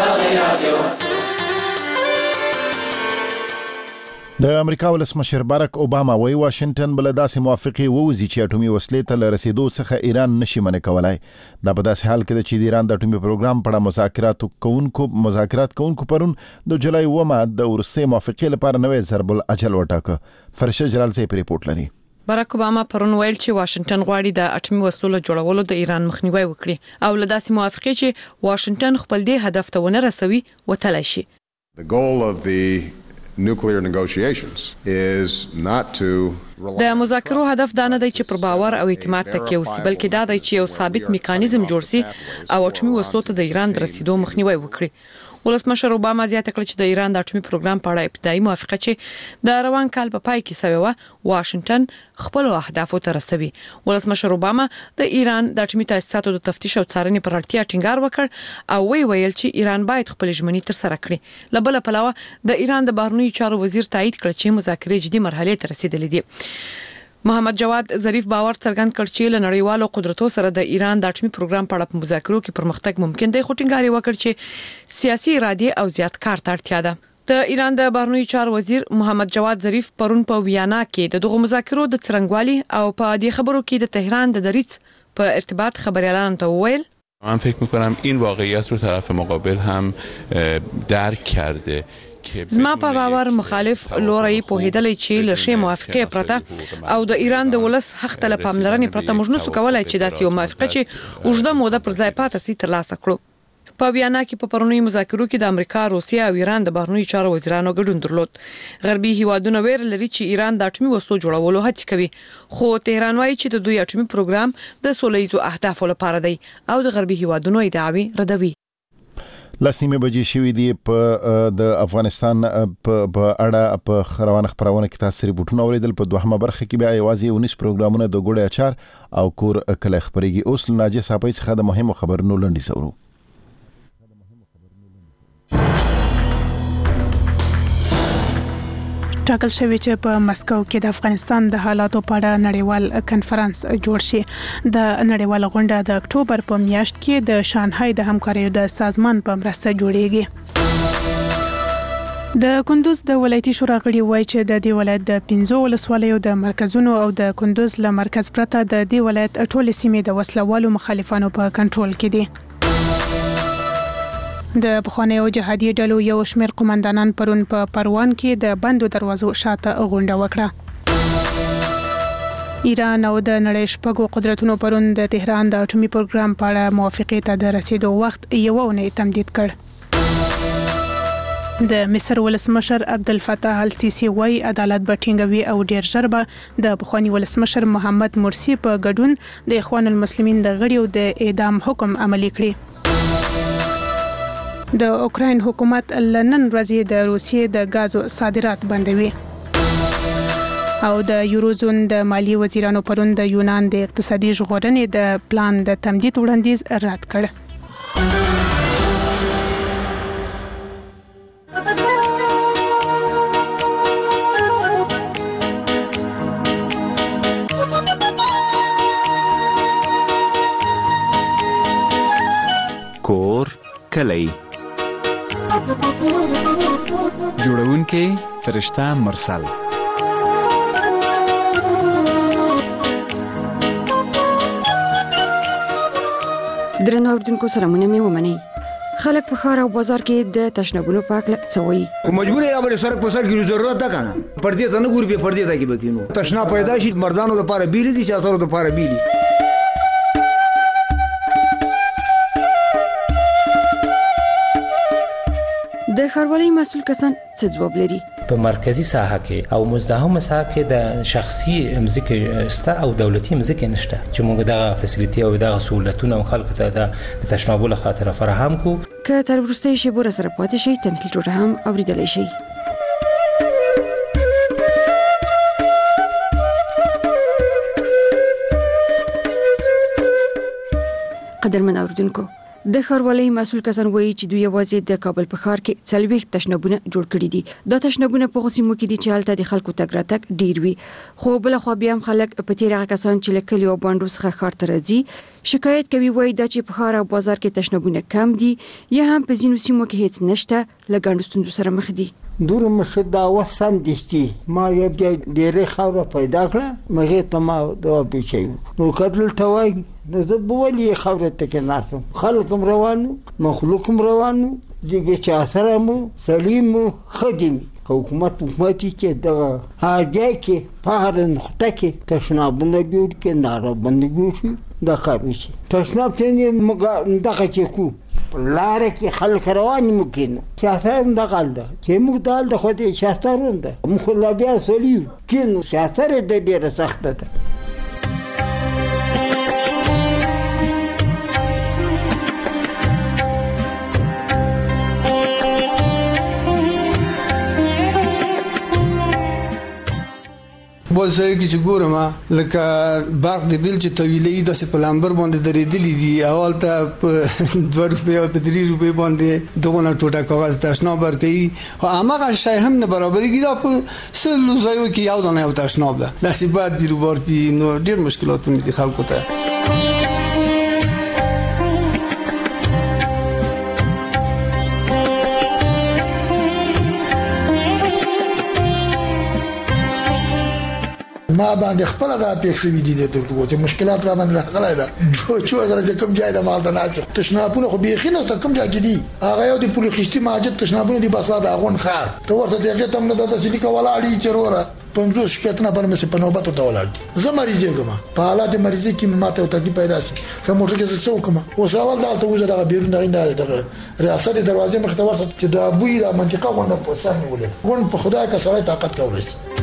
د امریکا ولسمشر باراک اوباما وایي واشنگټن بل داسې موافقه ووزي چې اټومي وسلې ته رسیدو څخه ایران نشي منع کولای. دا په داسې حال کې چې د ایران د اټومي پروګرام په اړه مذاکرات کوونکو مذاکرات کوونکو پرون د جولای اومه د ورسې موافقه لپاره نوې ضرب الاجل وټاکه. فرشه جلال زی ریپورت لري. باراک اوباما پرون ویل چې واشنگټن غواړي د اټومي وسلو له جوړولو د ایران مخنیوي وکړي او له داسې موافقه چې واشنگټن خپل دې هدف ته ونه رسوي وتلی شي. The goal of the nuclear negotiations is not to د مذاکرو هدف دا نه دی چې پر باور او اعتماد تکیه وسی بلکې دا دی چې یو ثابت میکانیزم جوړ شي او اټومي وسلو ته د ایران د رسیدو مخنیوي وکړي. ولسمشر اوباما زیاته کړه چې د ایران د اټومي پروګرام په اړه ابتدایي موافقه چې د روان کال په پای کې شوې و واشنگټن خپل اهدافو ته رسوي. ولسمشر اوباما د ایران د اټومي تاسیساتو د تفتیش او څارنې پر اړتیا ټینګار وکړ او وی ویل چې ایران باید خپل ژمنې تر سره کړي. لبل پلوه د ایران د بهرنیو چارو وزیر تایید کړ چې مذاکرې جدي مرحله ته رسیدلې دي. محمد جواد ظریف باور څرګند کړ چې له نړیوالو قدرتو سره د ایران د اټومي پروګرام په اړه مذاکرو کې پرمختګ ممکن دی، خو ټینګار وکړ چې سیاسي اراده او زیات کار ته اړتیا ده. د ایران د بهرنیو چارو وزیر محمد جواد ظریف پرون په ویانا کې د دغه مذاکرو د څرنګوالي او په دې خبرو کې د تهران د دریځ په ارتباط خبريالان ته وویل من فکر می‌کنم این واقعیت رو طرف مقابل هم درک کرده. زما په باور مخالف لوري په هدلې چې لشه موافقه پرته او د ایران د ولس حق ته پاملرنې پرته موږ نسو کولای چې داسې یو موافقه چې اوږده موده پر ځای پاتې سي ترلاسه کړو. په ویانا کې په پرونی مذاکرو کې د امریکا، روسیا او ایران د بهرنیو چارو وزیرانو ګډون درلود. غربي هیوادونه ویل لري چې ایران د اټومي وسلو جوړولو هڅه کوي، خو تهران وايي چې د دوی اټومي پروګرام د سولهییزو اهدافو لپاره دی او د غربي هیوادونو ادعاوې ردوي. لسنیمه بجې شوې دي په د افغانستان په اړه په روانه خبرونه کې تاسو ریپورتونه اوریدل. په دوهمه برخه کې بیا یوازې ونیس پروګرامونه د ګوډه اچار او کور کله خبريږي. اوس ناجی صاحب څخه د مهمو خبرونو لنډی سورو. ټاکل شوی چې په مسکو کې د افغانستان د حالاتو په اړه نړیوال کنفرانس جوړ شي. د نړیوال غونډه د اکتوبر په میاشت کې د شانګهای د همکاریو د سازمان په مرسته جوړیږي. د کندوز د ولایتي شورا غړي وایي چې د دې ولایت د پنځو ولسوالیو د مرکزونو او د کندوز له مرکز پرته د دې ولایت ټول سیمې د وسلوالو مخالفانو په کنټرول کې دي. د بخوانیو جهادي ډلو یو شمېر قومندانان پرون په پروان کې د بندو دروازو شاته غونډه وکړه. ایران او د نړۍ شپږو قدرتونو پرون د تهران د اټومي پروګرام په اړه موافقې ته د رسیدو وخت یو ونې تمدید کړ. د مصر ولسمشر عبدالفتاح السیسی وايي عدالت به ټینګوي او ډیر ژر به د بخوانی ولسمشر محمد مرسی په ګډون د اخوان المسلمین د غړیو د اعدام حکم عملي کړي. د اوکراین حکومت لنن ورځې د روسیې د غازو صادرات بندوي او د یوروزون د مالی وزیرانو پرون د یونان د اقتصادي ژغورنې د پلان د تمدید وړاندیز رد کړ. کور کلی جوړونکې فرشته مرسل. درنو اوردونکو سلامونه مې ومنئ. خلک په ښار او بازار کې د تشنابونو په اړه څه وایي؟ خو مجبور یې خبرې سر په سر کې ضرورت ده کنه. پردې ته نه ګوري، په پردې ته کې بکینو. تشناب پیدا شي مردانو لپاره بیل دي، شاسرو لپاره بیل دي. د ښاروالۍ مسؤل کسان څه ځواب لري؟ په مرکزی ساحه کې او مزدحمه ساحه کې د شخصي مزګه ستا او دولتي مزګه نشته چې موږ دغه فسیلیټي او دغه سہولتونه خلکو ته د تشنابو له خاطر فراهم کو. که تر وروستۍ شیبو سره پاتې شي تمثيل ټوټه هم اوریدلای شي. قدرمن اوردونکو، د ښاروالۍ مسؤل کسان وایي چې دوی یوازې د کابل په ښار کې څلوېښت تشنابونه جوړ کړي دي. دا تشنابونه په هغو سیمو کې دي چې هلته د خلکو تګ راتګ ډیر وي، خو بلخوا بیا هم خلک په تیر هغه کسان چې له کلیو او بانډو څخه ښار ته راځي شکایت کوي. وایي دا چې په ښار او بازار کې تشنابونه کم دي یا هم په ځینو سیمو کې هیڅ نشته، له ګڼو ستونزو سره مخ دي. دور مخه دا وسم دستی ما یو ډېرې خاوره پیدا کړه، مغه ته ما دا بچیو نو کډل توای نو زه بولې خاوره ته کې ناسم، خلکم روانو، مخلوقم روانو، دغه چا سره مو سلیم خدمي حکومت حکومتي چې دغه حاجه کې په نقطه کې تشنابونه جوړ کې ناره بند جوړ دا کار وشي. تشناب ته موږ دغه چې کو لاره کې خلک روان ممکن سیاست هم دغه ده چې موږ دال د خو دې شاسترون ده موږ لا بیا سلیو کینو سیاست د ډیره سخته ده. بل ځای کې چې ګورم لکه برق د بیل چې طویلې داسې په لمبر باندې درېدلې دي اول ته په دوه روپۍ او په درې روپۍ باندې دغونه ټوټه کاغذ تشناب ورکوي خو هماغه شی هم نه برابرېږي دا په سلو ځایو کې یو دانه یو تشناب ده داسې باید بیروبار پي نو ډېر مشکلاتونه دي خلکو ته ما باندې خپل دا پیښې دي د ټکو چې مشکلات را باندې راغلای دا چې وزره کوم ځای د مال د ناچ تشنابونه خو بيخي نه کوم ځای کې دي هغه یو د پولیخستي ماجد تشنابونه دي بس دا غون خار ته ورته دغه تم نه د تسلی کولا اړي چروره پنځوس شکایتونه پر مې په نوبت ته ولاړ زه مریض یم په حالات مریضي کې ماته او تکلیف پیدا شي کوم څه کې څه وکم او سوال دا ته وزه دا بیرون نه د ریاست دروازې مخ ته ورسته چې دا بوی د منطقه غونډه په سر نیولې غون په خدای کا سره طاقت کولای شي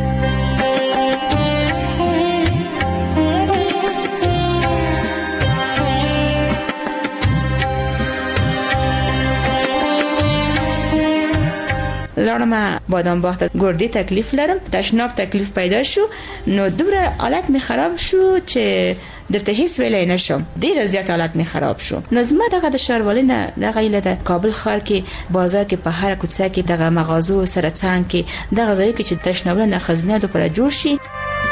لاړم بادام باغ ته ګردې تکلیف لرم تشناب تکلیف پیدا شو نو دومره حالت می خراب شو چې درته هیڅ ویلای نشم ډیر زیات حالت می خراب شو نو زما دغه د شاروالۍ نه دغه ایله د کابل ښار کې بازار کې په هر کوڅه کې دغه مغازو سره څنګ کې دغه ځای کې چې تشنابونه د خزینه لپاره جوړ شي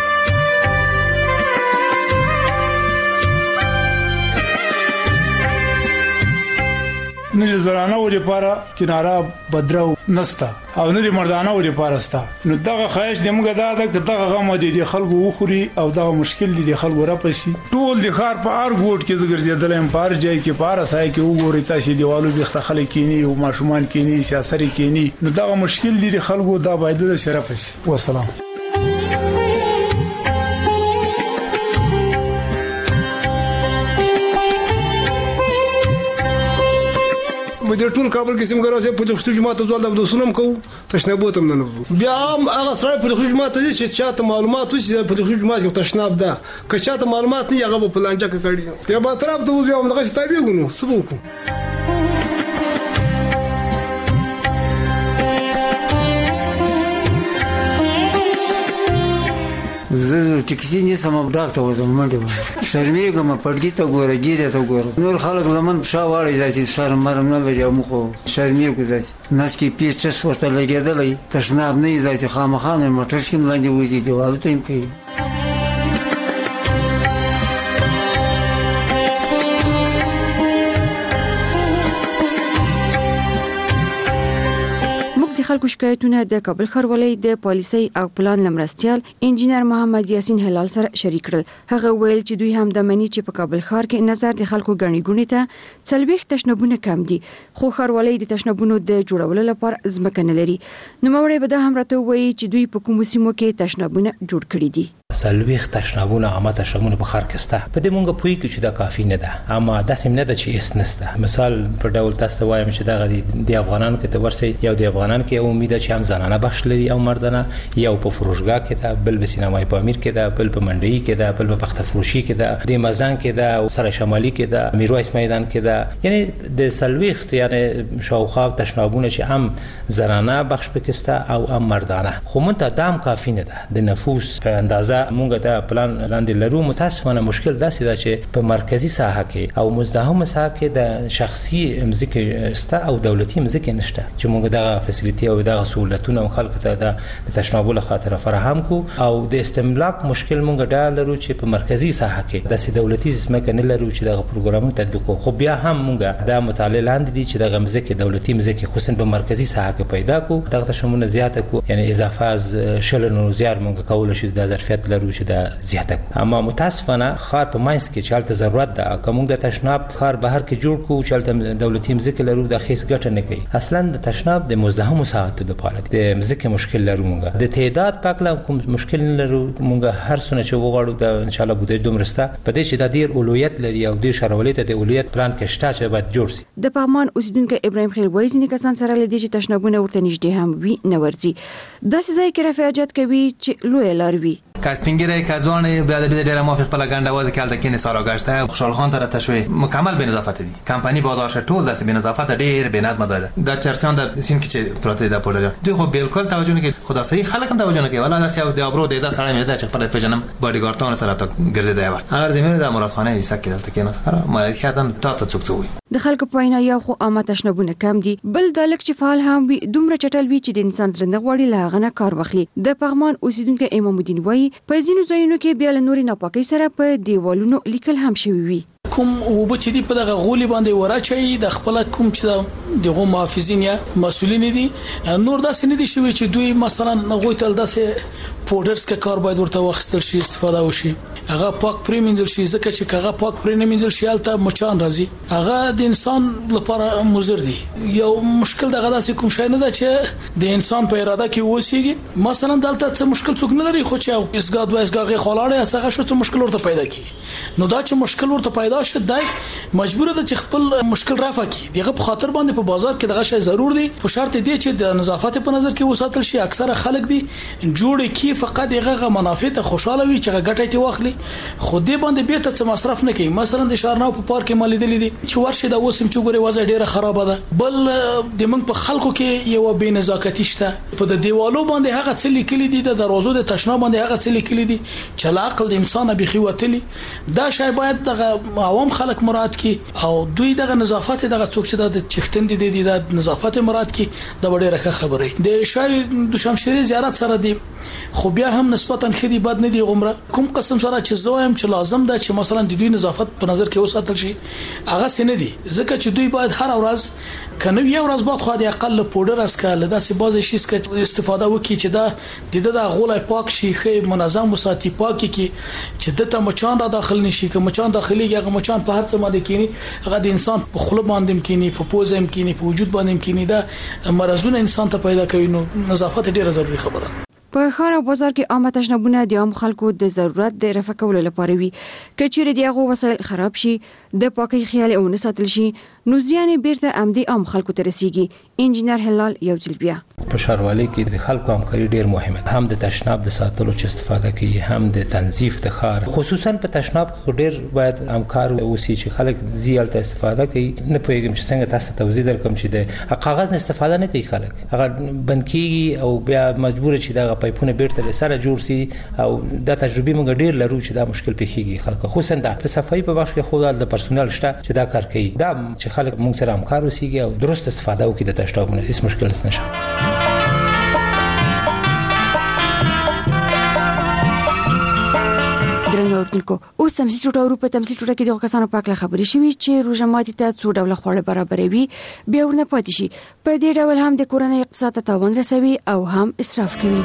نه زرانه ولې لپاره کناره بدرو نستا او نه مردانه ولې لپاره ستا نو دغه خواهش د موږ دا ده چې دغه غم د خلکو وخوري او دغه مشکل دي د خلکو را پسي ټول د خار په ار ګوټ کې زګرځیدل په ار ځای کې په ار سای کې وګوري تاسو دیوالو بيخته خلک کینی او ماشومان کینی سیاسي کینی نو دغه مشکل دي د خلکو دا باید د شرف شي والسلام مې ټول کابل کې سم ګرځي په دغه جماعت ځول د وسونم کو تشنابو تم نه بیا هغه سره په دغه جماعت چې چاته معلومات وشي په دغه جماعت کې تشناب ده که چاته معلومات نه هغه په پلانچا کې کړی یا به طرف ته وځو موږ ستابي غنو سبوکو زه ټیکسي نه سم ډاکټر وزم منډه شرمېږم پړګي ته ګوره ګیره ته ګوره نور خلک لمن په شاوړی ځي شرم مرم نه لري مخ شرمېږم ځي ناس کې پیچ څه ورته لګېدلې تشناب نه ځي خامخانه موټر کې ملاندې وځي دیوال ته هم کوي خلکو شکایتونه د کابل ښاروالۍ د پالیسۍ او پلان لمرستيال انجینر محمد یاسین هلال سره شریک کړل هغه ویل چې دوی هم د منی چې په کابل ښار کې نظر د خلکو غنی ګونی ته څلويخ تشنبونه کم دي خو ښاروالۍ د تشنبونو د جوړولو لپاره ځمکه نه لري نو موري به د هم راته وایي چې دوی په کوم سیمو کې تشنبونه جوړ کړي دي څلويخ تشنابونه عامه تشنابونه په ښار کې سته په دې مونږ پوي کې چې دا کافي نه ده اما داسې نه ده چې هیڅ نشته مثال په ډول تاسو وایم چې دا د افغانانو کې ته ورسي یو د افغانانو کې امید چې هم زنانه بخش لري او مردانه یو په فروشګاه کې ده بل په سینمای په امیر کې ده بل په منډي کې ده بل په پخته فروشي کې ده د مزان کې ده او سره شمالي کې ده میرویس میدان کې ده یعنی د څلويخ یعنی شاوخوا تشنابونه چې هم زنانه بخش پکسته او هم مردانه خو مونږ ته کافی نه ده د نفوس په اندازه مونږ ته پلان لاندې لرو متاسفانه مشکل داسې ده چې په مرکزی ساحه کې او مزدحم ساحه کې د شخصي مزګه ستا او دولتي مزګه نشته چې مونږ دغه فسیلیټي او دغه سہولتونه خلکو ته د تشنابو خاطر فراهم کو او د استملاک مشکل مونږ ډال لرو چې په مرکزی ساحه کې د دولتي ځمکه نه لرو چې دغه پروګرامونه تطبیق خو بیا هم مونږ د مطالعه لاندې دي چې دغه مزګه دولتي مزګه خصوصا په مرکزی ساحه کې پیدا کو دغه تشمونه زیاته کو یعنی اضافه از شلنو زیار مونږ کول شي د ظرفیت لرو چې د زیاته کو اما متاسفانه خار په ماینس کې چالت ضرورت ده کوم د تشناب خار بهر کې جوړ کو چالت دولتي مزګه لرو د خیس ګټه نه کوي اصلا د تشناب د مزدحم ساحات د پاره د مزګه مشکل لرو مونږ د تعداد پاکله کوم مشکل لرو مونږ هر څونه چې وغواړو د ان شاء الله بده دومرسته په دې چې د ډیر اولویت لري او د شاروالۍ ته د اولویت پلان کې شته چې باید جوړ شي د پغمان اوسیدونکو ابراهیم خیل وایي ځینې کسان سره لدی چې تشنابونه ورته نږدې هم وي نه ورځي داسې ځای کې رفاجت کوي چې لوی لار وي کاسپینګری کازوان بیا د ډیره موافق په لګنده وازه کې الته کې سارا گشته خوشحال خان تر تشوي مکمل به نظافت دي کمپانی بازار ټول داسې به نظافت ډیر به نظم ده د چرسان د سین کې چې پروته د پوره دوی خو بالکل توجه نه کوي خدا صحیح خلک هم توجه نه کوي ولا داسې د ابرو د عزت سره مې ده چې خپل پیژنم باډیګارتان سره تا ګرځیدای وخت اگر زمينه د مراد خانه یې سکه دلته کې نه سره مالکیت هم تا ته څوک څوي د خلکو په عین یا خو عامه تشنبونه کم دي بل د لک چې فعال هم وي دومره چټل وي چې د انسان زنده غوړي لاغنه کار واخلي د پغمان اوسیدونکو امام الدین وایي په ځینو ځایونو کې بیا له نوري ناپاکي سره په دیوالونو لیکل هم شوی وي کوم وب چې دی په دغه غولي باندې وراچي د خپل کوم چې دغه محافظین یا مسولین دي نور داسې نه دي شوی چې دوی مثلا غوي تل داسې پودرز کې کار باید ورته واخستل شي استفاده وشي هغه پاک پریمنځل شي ځکه چې هغه پاک پریمنځل شي البته مچان راځي هغه د انسان لپاره مضر دي یو مشکل دغه داسې کوم شی نه ده چې د انسان په اراده کې وسیږي مثلا دلته څه مشکل څوک نه لري خو چې اسګاد و اسګاغه خلاړه هغه شو څه مشکل ورته پیدا کی نو دا چې مشکل ورته پیدا شد دای مجبور ده چې خپل مشکل رافع کی دغه په خاطر باندې په بازار کې دغه شی ضرور دي په شرط دی چې د نظافت په نظر کې وساتل شي اکثره خلک دي جوړ کی فقط دغه منافع ته خوشاله وي چې ګټه تی واخلي خو دې باندې به ته مصرف نه کوي مثلا د شارناو په پارک کې مالې دي چې ورشه د وسم چې ګوره وضع ډیره خراب ده بل د موږ په خلکو کې یو بې نزاکتی شته په د دیوالو باندې هغه څه لیکلي دي د دروازو د تشنا باندې هغه څه لیکلي دي چې عقل د انسان به خوتلی دا شی باید دغه عوام خلک مراد کی او دوی دغه نظافت دغه څوک چې د چختن دي دي د نظافت مراد کی د ډیره خبره د شای د شمشيري زیارت سره دي خو بیا هم نسبتا خدي بد نه دي غمره کوم قسم سره چې زویم چې لازم ده چې مثلا د دوی نظافت په نظر کې وساتل شي هغه سینه دي ځکه چې دوی باید هر ورځ کنه یو ورځ بعد خو د اقل پودر اس کاله داسې بازي شي چې استفاده وکړي چې دا د د غولای پاک شي خې منظم وساتي پاکي کې چې د ته مچان را داخل نشي که مچان داخلي هغه مچان په هر څه باندې کینی هغه د انسان په خله باندې کینی په پوزه هم کینی په وجود باندې کینی دا مرزونه انسان ته پیدا کوي نو نظافت ډیره ضروري خبره په ښار او بازار کې عامه تشنبونه د عام خلکو د ضرورت د رفع کولو لپاره وي که چیرې دغه وسایل خراب شي د پاکي خیال او نه ساتل شي نو ځان بیرته عمدي عام خلکو ته رسیږي انجینر هلال یو ځل بیا په ښاروالۍ کې د خلکو همکاري ډیر مهمه ده هم د تشناب د ساتلو چې استفاده کوي هم د تنظیف د ښار خصوصا په تشناب کې ډیر باید همکار اوسي چې خلک زیالته استفاده کوي نه پوهیږم چې څنګه تاسو توضیح درکم چې د کاغذ نه استفاده نه کوي خلک هغه بند کیږي او بیا مجبور چې دا پایپونه بیرته سره جوړ سي او د تجربه موږ ډیر لرو چې دا مشکل پیښیږي خلک خصوصا د صفایي په بخش کې خو د پرسونل شته چې دا کار کوي دا چې خلک موږ سره همکار اوسيږي او درست استفاده وکړي د تشنابونو هیڅ مشکل نشته درنګورتونکو اوس تمثيل ټوټه اروپا تمثيل ټوټه کې د کسانو پاک له خبرې شوې چې روزه ماتي ته څو ډول خواړه برابروي بیا ورنه پاتې شي په دې ډول هم د کورنۍ اقتصاد ته تاوان رسوي او هم اسراف کوي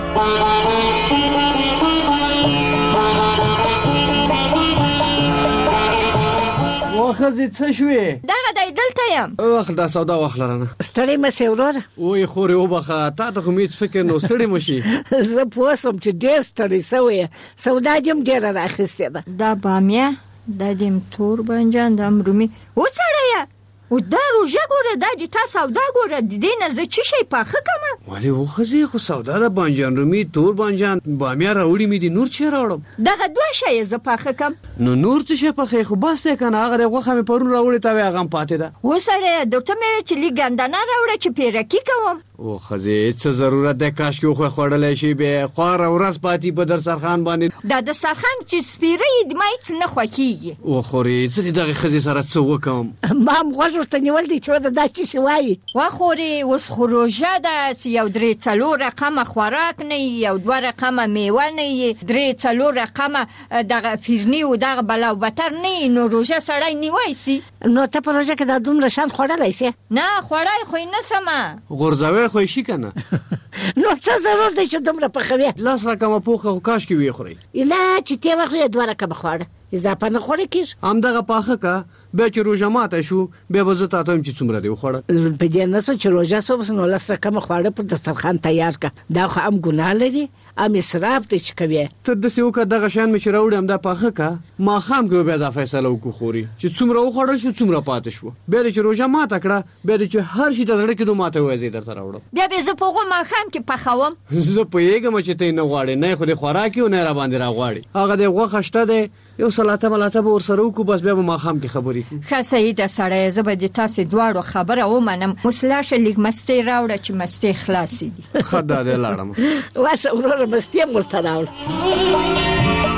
واخذ څه شوې دا غدای دلته یم واخ دا سودا واخلرنه ستړي مې ورور وې خوري وبخه تا ته خمیز فکر نو ستړي مشي زه پوسم چې ډېر ستړي سوې سودا دې ډېر راخسته ده دا بامیه د دې تور بنجان د امرومي وڅړیا و دا روزه ګوره د دې تاسو سودا ګوره د دې نه زه چی شي پاخه کما ولی وخزي خو سودا د بنجان رومي تور بنجان بامیه راوړي مې دي نور چی راوړم دغه دوه شی زه پاخه کم نو نور څه شي پاخه خو بس ته کنه هغه غوخه مې پرون راوړي تا هغه پاتې ده وسړی درته مې چې لګندنه راوړه چې پیرکی کوم او خزي څه ضرورت ده کاش کې خو خړلې شي به خور اورس پاتې په درسرخان باندې دا درسرخان چې سپیرې د مایت نه خوکیږي او خوري څه دغه خزي سره څه وکم ما غوښ ورته نیول دي چې دا چې شوای وا خوري وس خروجه ده یو درې څلور رقم خوراک نه یو دوه رقم میوه نه درې څلور رقم دغه پیرنی او دغه بلاو بتر نه نو روزه سړی نیوي سي نو ته په روزه کې دا دومره شان خوړلای سي نه خوړای خو نه سما غورځوي خو شي کنه نو څه ضرورت دی چې دومره پخوي لاس راکمه پوخه کاش کې وی خوري الا چې ته وخت دوه رقم خوړ اضافه نه خوري کیږي هم دغه پاخه کا به چې روزه ماته شو به وزت اته چې څومره دی خوړ په دې نه څه چې روزه سو بس نو لاس راکمه خوړ په دسترخوان تیار کا دا خو هم ګناه لري ام اسراف ته چې کوي ته د سیو کا دغه شان مې راوړم دا پاخه کا ما خام کې به دا فیصله وکړو خوري چې څومره وخړل شو څومره پاتې شو بیا چې روزه ما تکړه بیا چې هر شي د زړه کې دوه ماته وځي درته راوړم بیا به زه په هغه ما خام کې پخوم زه په یېګم چې ته نه غواړې نه خو د خوراکي نه را باندې را غواړي هغه د غوښه شته ده یو سلاته ملاته به ورسره وکړو بس بیا به ما خام کې خبرې کوو ښه صحیح ده سړی زه به د تاسې دواړو خبره ومنم مسلاشه لږ مستې راوړه چې مستې خلاصې دي ښه دا دی لاړم واسه وروره مستې هم ورته راوړه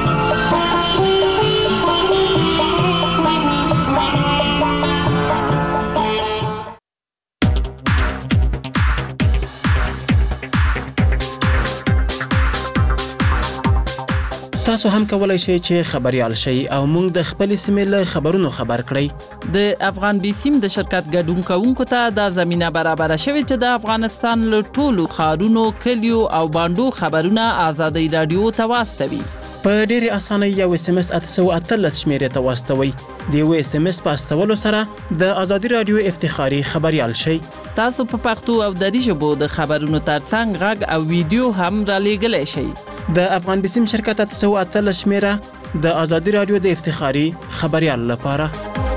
تاسو هم کولای شئ چې خبريال شئ او موږ د خپل سیمې له خبرونو خبر کړئ د افغان بي سیم د شرکت ګډون کوونکو ته د زمينه برابر شوه چې د افغانستان له ټولو خارونو کلیو او باندو خبرونه آزادي رادیو ته واستوي په ډېری اسانه یو اس ام اس اتسو اتلس شمیرې ته واستوي د یو اس ام اس په استولو سره د آزادي رادیو افتخاري خبريال شئ تاسو په پښتو او دری ژبه د خبرونو ترڅنګ غږ او ویډیو هم را لېږلی شئ د افغان بسیم شرکت اتسو اتلس شمیره د آزادي رادیو د افتخاري خبريال لپاره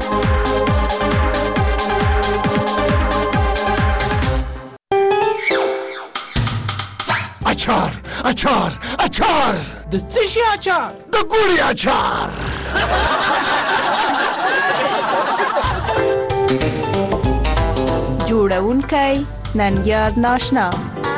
اچار اچار اچار د څه شي اچار د ګوري اچار جوړونکی ننګیار ناشنا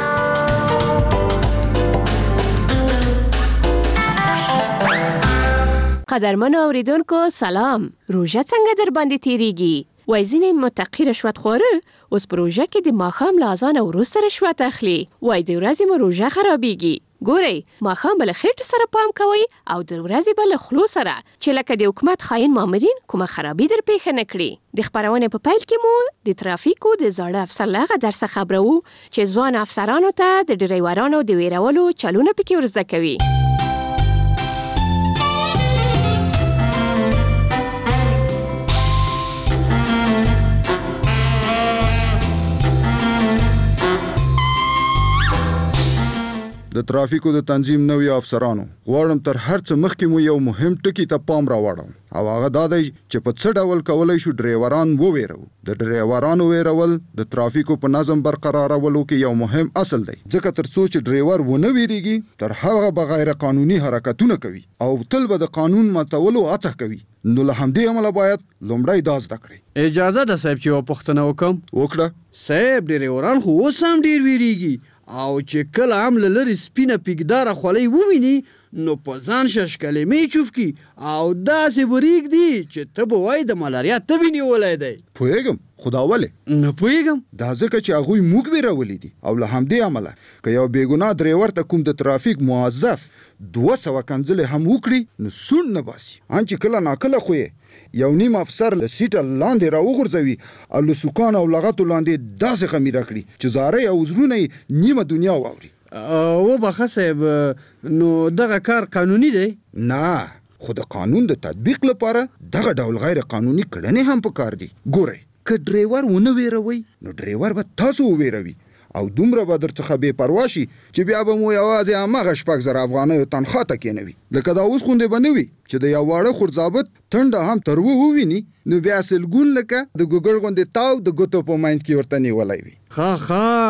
قدرمن اوریدونکو سلام روژه څنګه در باندې تیریږي وای ځینې متقی رشوت خوره اوس پروژه کې د ماښام له اذان وروسته رشوت اخلي وای د ورځې مو روژه خرابېږي ګورئ ماښام به له خېټو سره پام کوئ او د ورځې به له خولو سره چې لکه د حکومت خاین مامورین کومه خرابي در پیښه نه کړي د خپرونې په پیل کې مو د ترافیکو د زاړه افسر له هغه درسه خبرو چې ځوان افسرانو ته د ډریورانو د ویرولو چلونه پکې ور زده کوي د ترافیکو د تنظیم نوی افسرانو غواړم تر هر څه مخکې مو یو مهم ټکی ته پام راوړم او هغه دا دی چې په څه ډول کولای شو ډریوران وویرو د ډریورانو ویرول د ترافیکو په نظم برقرارولو کې یو مهم اصل دی ځکه تر څو چې ډریور ونه ویریږي تر هغه بغیر قانوني حرکتونه کوي او تل به د قانون ماتولو هڅه کوي نو له همدې امله باید لومړی دا زده کړئ اجازه ده صاحب چې یو پوښتنه وکړم وکړه صاحب ډریوران خو اوس هم ډیر ویریږي او چې کله هم له لرې سپینه پیګداره خولۍ وویني نو په ځان شش کلمې چوف کی او داسې وریږدي چې ته به وایې د ملاریا تبې نیولی دی پوهېږم خو دا ولې نه پوهېږم دا ځکه چې هغوی موږ ویرولي دي او له همدې امله که یو بېګناه ډریور ته کوم د ترافیک موظف دوه سوه کنځلې هم وکړي نو سون نه باسي ان چې کله ناکله خو یې یو نیم افسر له سیټه لاندې راوغورځوي او له سوکان او لغتو لاندې داسې خمیره کړي چې زارۍ او زړونه یې نیمه دنیا واوري وبخه صاحب نو دغه کار قانوني دی نه خو د قانون د تطبیق لپاره دغه ډول غیر قانوني کړنې هم پکار دي ګورئ که ډریور ونه ویروي نو ډریور به تاسو وویروي او دومره به در څخه بې پروا شي چې بیا به مو یوازې هماغه شپږ زره افغانیو تنخوا ته کېنوي لکه دا اوس غوندې به نه وي چې د یو واړه خورځابط ټنډه هم تروه وویني نو بیا سلګون لکه د ګوګړ غوندې تاو د ګوتو په منځ کې ورته نیولی وي ښه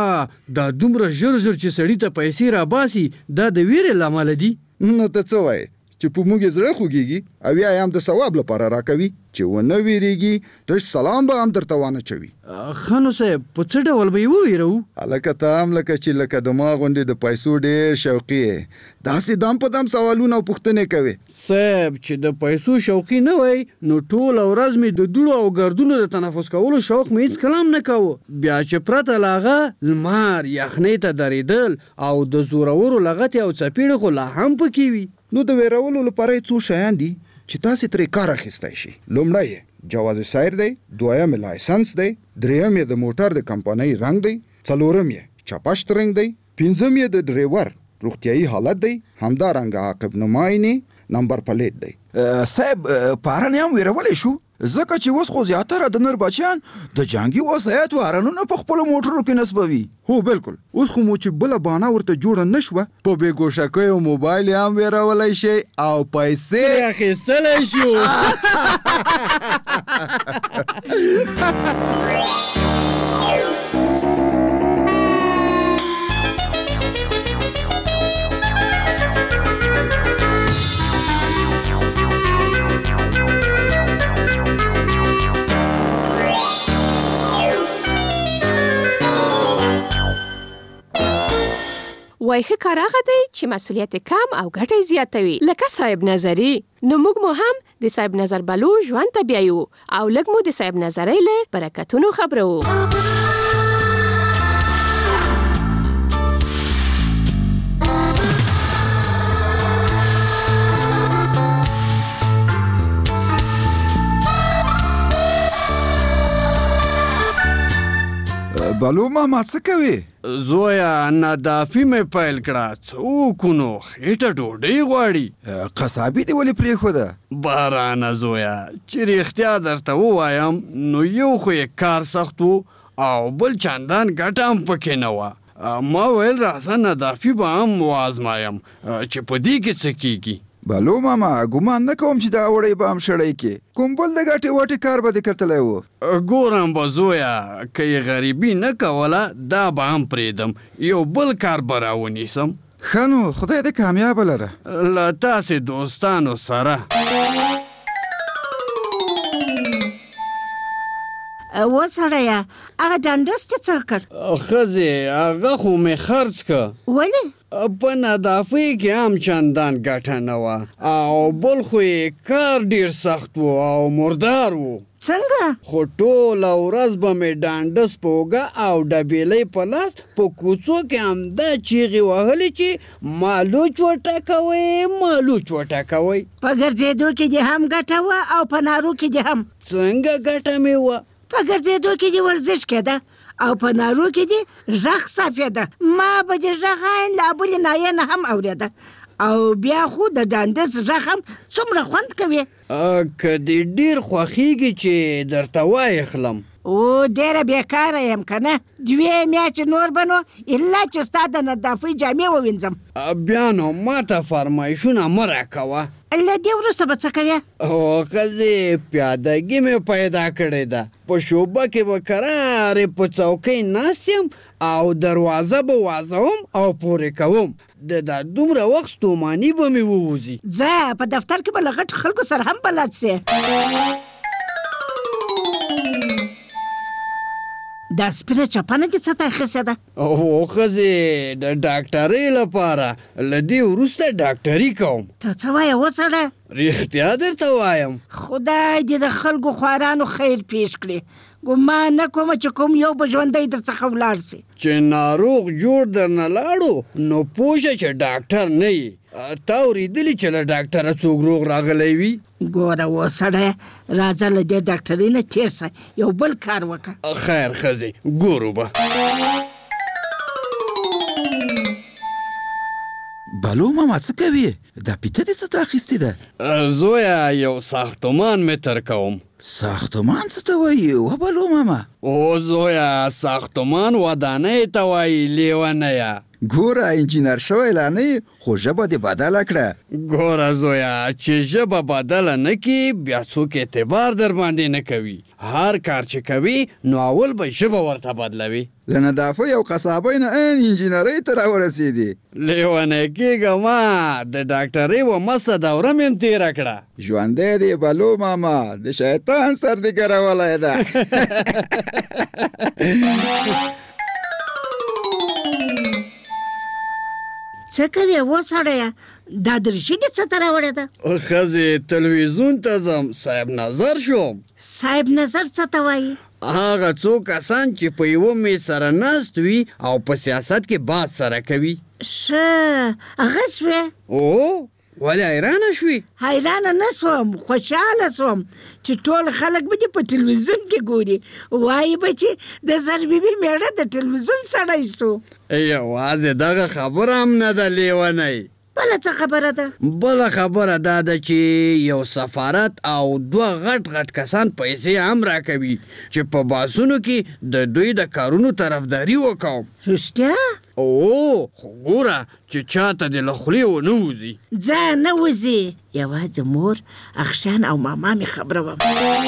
ښه دا دومره ژر ژر چې سړي ته پیسې راباسي دا د ویرې له امله دي نو ته څه وایې چې په موږ یې زړه خوږېږي او یا یې هم د ثواب لپاره راکوي چې ونه ویریږي تش سلام به هم درته وانه چوي ښه نو صاحب په څه ډول به یې وویرو هلکه ته هم لکه چې لکه د ما غوندې د پیسو ډېر شوقي یې داسې دم په دم سوالونه او پوښتنې کوې صاحب چې د پیسو شوقي نه وای نو ټوله ورځ مې د دوړو او ګردونو د تنفس کولو شوق مې هېڅ کله هم نه کوه بیا چې پرته له هغه لمر یخنۍ ته درېدل او د زورورو لغتې او څپېړې خو لا هم پکې وي نو د ویرولو لپاره یې څو شیان دي چې تاسې ترې کار اخیستی شي لومړی یې جواز سیر دی دویم یې لایسنس دی دریم یې د موټر د کمپنۍ رنګ دی څلورم یې چپشت رنګ دی پنځم یې د ډریور روغتیایي حالت دی همدارنګه عاقب نماینې نمبر پلیټ دی صاحب پارن هم ویرولی شو ځکه چې اوس خو زیاتره د نر بچیان د جنګي وسایطو هرنونه په خپلو موټرو کې نصبوي. هو بالکل. اوس خو مو چې بله بهانه ورته جوړه نه شوه په بې ګوشکیو موبایل یې هم ویرولی شئ او پیسې اخیستلی شو. وای ښه کار هغه دی چې مسؤلیت کم او ګټه زیاتوي لکه صاحب نظري. نو موږ مو هم د صاحب نظر بلو ژوند ته بیایو او لږ مو د صاحب نظرۍ له برکتونو خبرو. بلو ماما څه کوي؟ زویا نادافي مې پیل کړه. څه وکړو؟ خېټه ډوډۍ غواړي. قصابي دې ولې پرېښوده؟ بارانه زویا چې رښتیا درته ووایم نو یو خو یې کار سخت و او بل چندان ګټه هم پکې نه وه. ما ویل راځه نادافي به هم وازمایم چې په دې کې څه کېږي. بلو ماما ګمان نه کوم چې دا وړی به هم شړی کې. کوم بل د ګټې وټې کار به دې کتلی و؟ ګورم به زویا که یې غریبي نه کوله دا به هم پرېږدم، یو بل کار به راونیسم. ښه نو خدای دې کامیابه لره. له تاسې دوستانو سره. و سړیه هغه ډنډس ته څه کړ؟ ښځې هغه خو مې خرڅ که. ولې؟ په نادافۍ کې هم چندان ګټه نه وه او بل خو یې کار ډېر سخت و او مردار و. څنګه؟ خو ټوله ورځ به مې ډانډس په اوږه او ډبیلۍ په لاس په کوڅو کې همدا چیغې وهلې چې مالوچ وټکوئ مالوچ وټکوئ. په ګرځېدو کې دې هم ګټه وه او په نارو کې دې هم؟ څنګه ګټه مې وه؟ په ګرځېدو کې دې ورزش کېده او په نارو کې دې غږ صافېده. ما به دې غږ عین له بلې نایې نه هم اورېده او بیا خو د ډانډس غږ هم څومره خوند کوي. که دې ډېر خوښېږي چې درته وایخلم. او ډېره بېکاره یم که نه؟ دوې میاشتې نور به نو الا چې ستا د نظافۍ جامې ووینځم. بیا نو ماته فرمایشونه مه راکوه. له دې وروسته به څه کوې؟ او ښځې پیادګي مې پیدا کړې ده. په شوبه کې به کرارې په څوکۍ ناست یم او دروازه به وازوم او پورې کوم. د دا دومره وخت ستوماني به مې ووځي. ځه په دفتر کې به له غټ خلکو سره هم بلد سې. دا سپینه چپنه چې څه ته اخیستې ده؟ او ښځې د ډاکټرۍ لپاره له دې وروسته ډاکټري کوم. ته څه وایې وسړه؟ رښتیا درته وایم. خدای دې د خلکو خوارانو خیر پیش کړي. ګمان نه کومه چې کوم یو به ژوندی در څخه ولاړ سي. چې ناروغ جوړ درنه لاړو نو پوه شه چې ډاکټر نه یې. تا اورېدلي چې له ډاکټره څوک روغ راغلی وي؟ ګوره وسړی راځه له دې ډاکټرۍ نه تېر سه یو بل کار وکړه. خیر ښځې ګورو به. بلو ماما څه کوي؟ دا پیته دې څه ته اخیستې ده؟ زویا یو ساختمان مې تر کوم. ساختمان څه ته وایي و بلو ماما؟ او زویا ساختمان ودانۍ ته وایي لیونیه. ګوره انجینر شوی لا نه خو ژبه دې بدله کړه. ګوره زویا چې ژبه بدله نه کړي بیا څوک اعتبار در باندې نه کوي. هر کار چې کوي نو اول به ژبه ورته بدلوي. له نظافۍ او قصابۍ نه عین انجینرۍ ته راورسېدې. لیونی کېږه ما د ډاکټرۍ و مسته دوره مې هم تېره کړه. ژوندی دی بلو ماما د شیطان سر دې ګرولی ده. څه کوې وسړیه؟ دا دریشي دې څه ته راوړې ده؟ ښځې تلویزیون ته ځم صاحب نظر شوم. صاحب نظر څه ته وایي؟ هغه څو کسان چې په یوه میز سره ناست وي او په سیاست کې بحث سره کوي. ښه هغه شوې؟ او ولې حیرانه شوې؟ حیرانه نه سوم خوشحاله سوم چې ټول خلک به دې په تلویزیون کې ګوري. وایي به چې د زربیبي میړه د تلویزیون سړی شو. یوازې دغه خبره هم نه ده لیونی. بله څه خبره ده؟ بله خبره دا ده چې یو سفارت او دوه غټ غټ کسان پیسې هم راکوي چې په باسونو کې د دوی د کارونو طرفداري وکوم. رښتیا؟ او خو ګوره چې چاته دې له خولې ونه وځي. ځه نه وځي، یوازې مور اخشان او ماما مې خبره وم.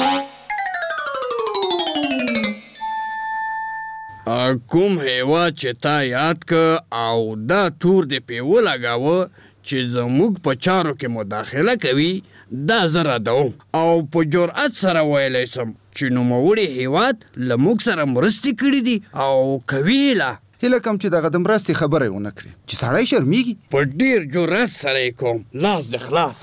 کوم هیواد چې تا یاد که او دا تور دې پې ولګاوه چې زموږ په چارو کې مداخله کوي، دا زه ردوم او په جرأت سره ویلی سم چې نوموړي هیواد له موږ سره مرستې کړي دي او کوي یې لا. هیله کوم چې دغه د مرستې خبره یې ونه کړي چې سړی شرمېږي. په ډېر جرأت سره یې کوم، لاس د خلاص.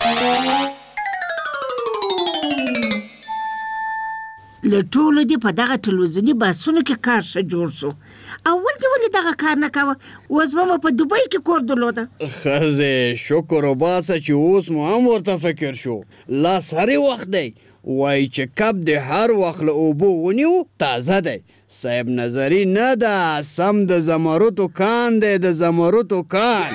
له ټولو دې په دغه تلویزیوني بحثونو کې کار ښه جوړ شو. اول دې ولې دغه کار نه کوه؟ اوس به مو په دوبۍ کې کور درلوده. ښځې شکر وباسه چې اوس مو هم ورته فکر شو. لاس هرې وخت دی وایي چې کب د هر وخت له اوبو ونیو تازه دی. صاحب نظري نه ده، سم د زمرودو کان دی، د زمرودو کان.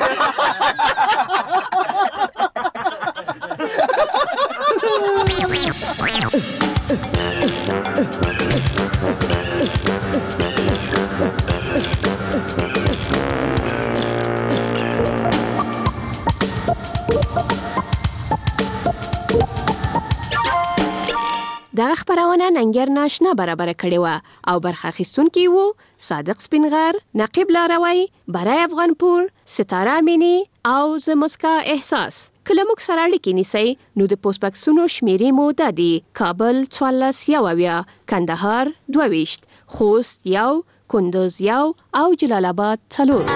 دغه خبرونه ننګر ناشنا برابر کړي و او برخه اخیستونکي وو صادق سپینغر، نقیب لاروی، برای افغانپور، ستاره امینی او زموسکا احساس. کله موږ سره اړیکې نیسئ نو د پوسټ بکسونو شمیرې مو دا دي: کابل څوارلس یو اویا، کندهار دوه ویشت، خوست یو، کندوز یو او جلال آباد څلور.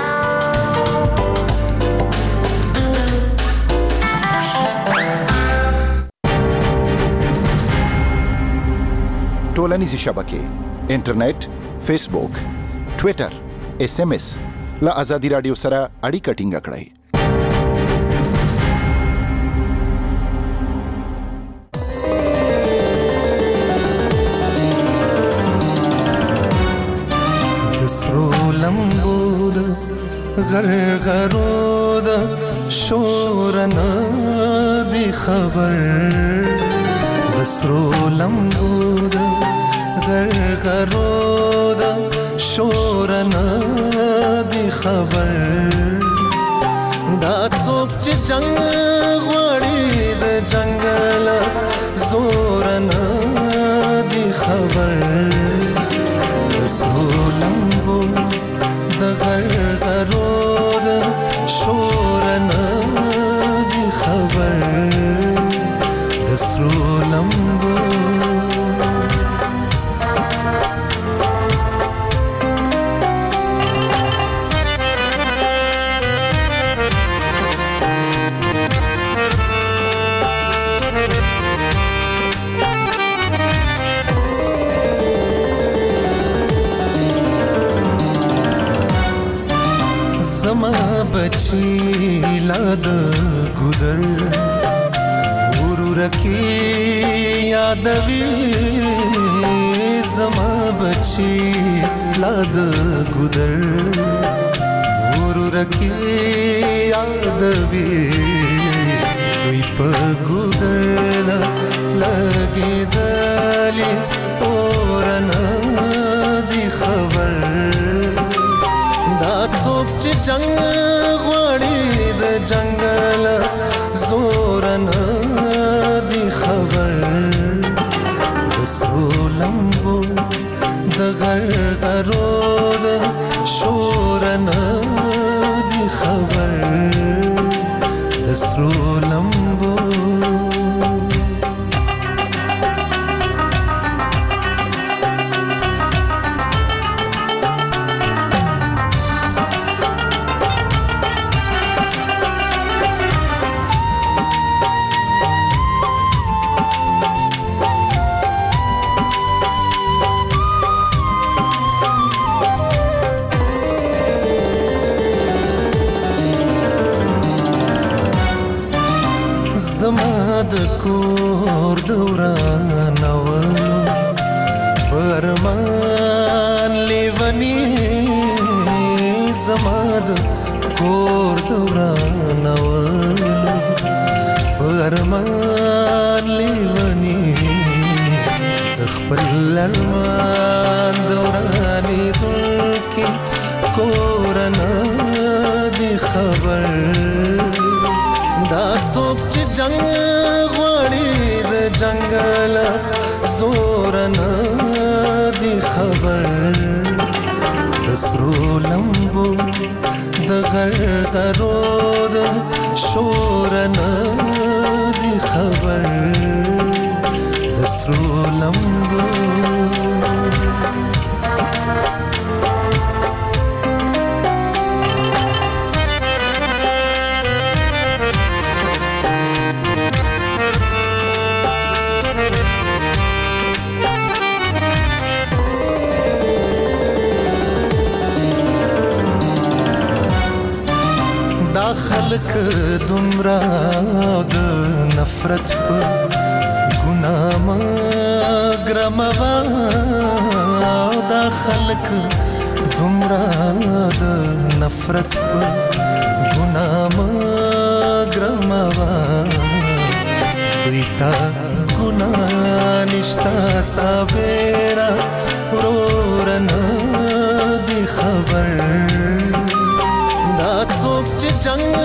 ټولنیزې شبکې، انټرنیټ، فیسبوک، ټویټر، اس ام اس له ازادي راډیو سره اړیکه ټینګه کړئ. سرو لمبو د غرغرو د شورنا دی خبر، سرو لمبو د غرغرو د شورنا دی خبر، دا څوک چې جنگ غواړي د جنگل زورنا دی خبر، سرو لمبو د غرغرو د شورنا دی خبر، د سرو لمبو زما بچی لاد ګودر ورور کی یادوي، زما بچی لاد ګودر ورور کی یادوي، دوی په ګودر لګې دلی اورنا دی خبر، دا څوک چې جنگ غواړي د جنگل زورنا دی خبر، د سرو لمبو د غرغرو د شورنا دی خبر، د سرو لمبو زما د کور دورانو برمان لیونی، زما د کور دورانو ارمان لیونی خپل ارمان دورانی دل کی کورنا دی خبر دا څوک چې جنگ غواړي د جنگل زورنا دی خبر دسرو لمبو د غرغرو د شورنا دی خبر دسرو لمبو خلق دمرا د نفرت په ګناه مګرموا دا خلق دمرا د نفرت په ګناه مګرموا ویتا ګناه نشتا سابرا ورورنا دی خبر دا څوک چې جنگ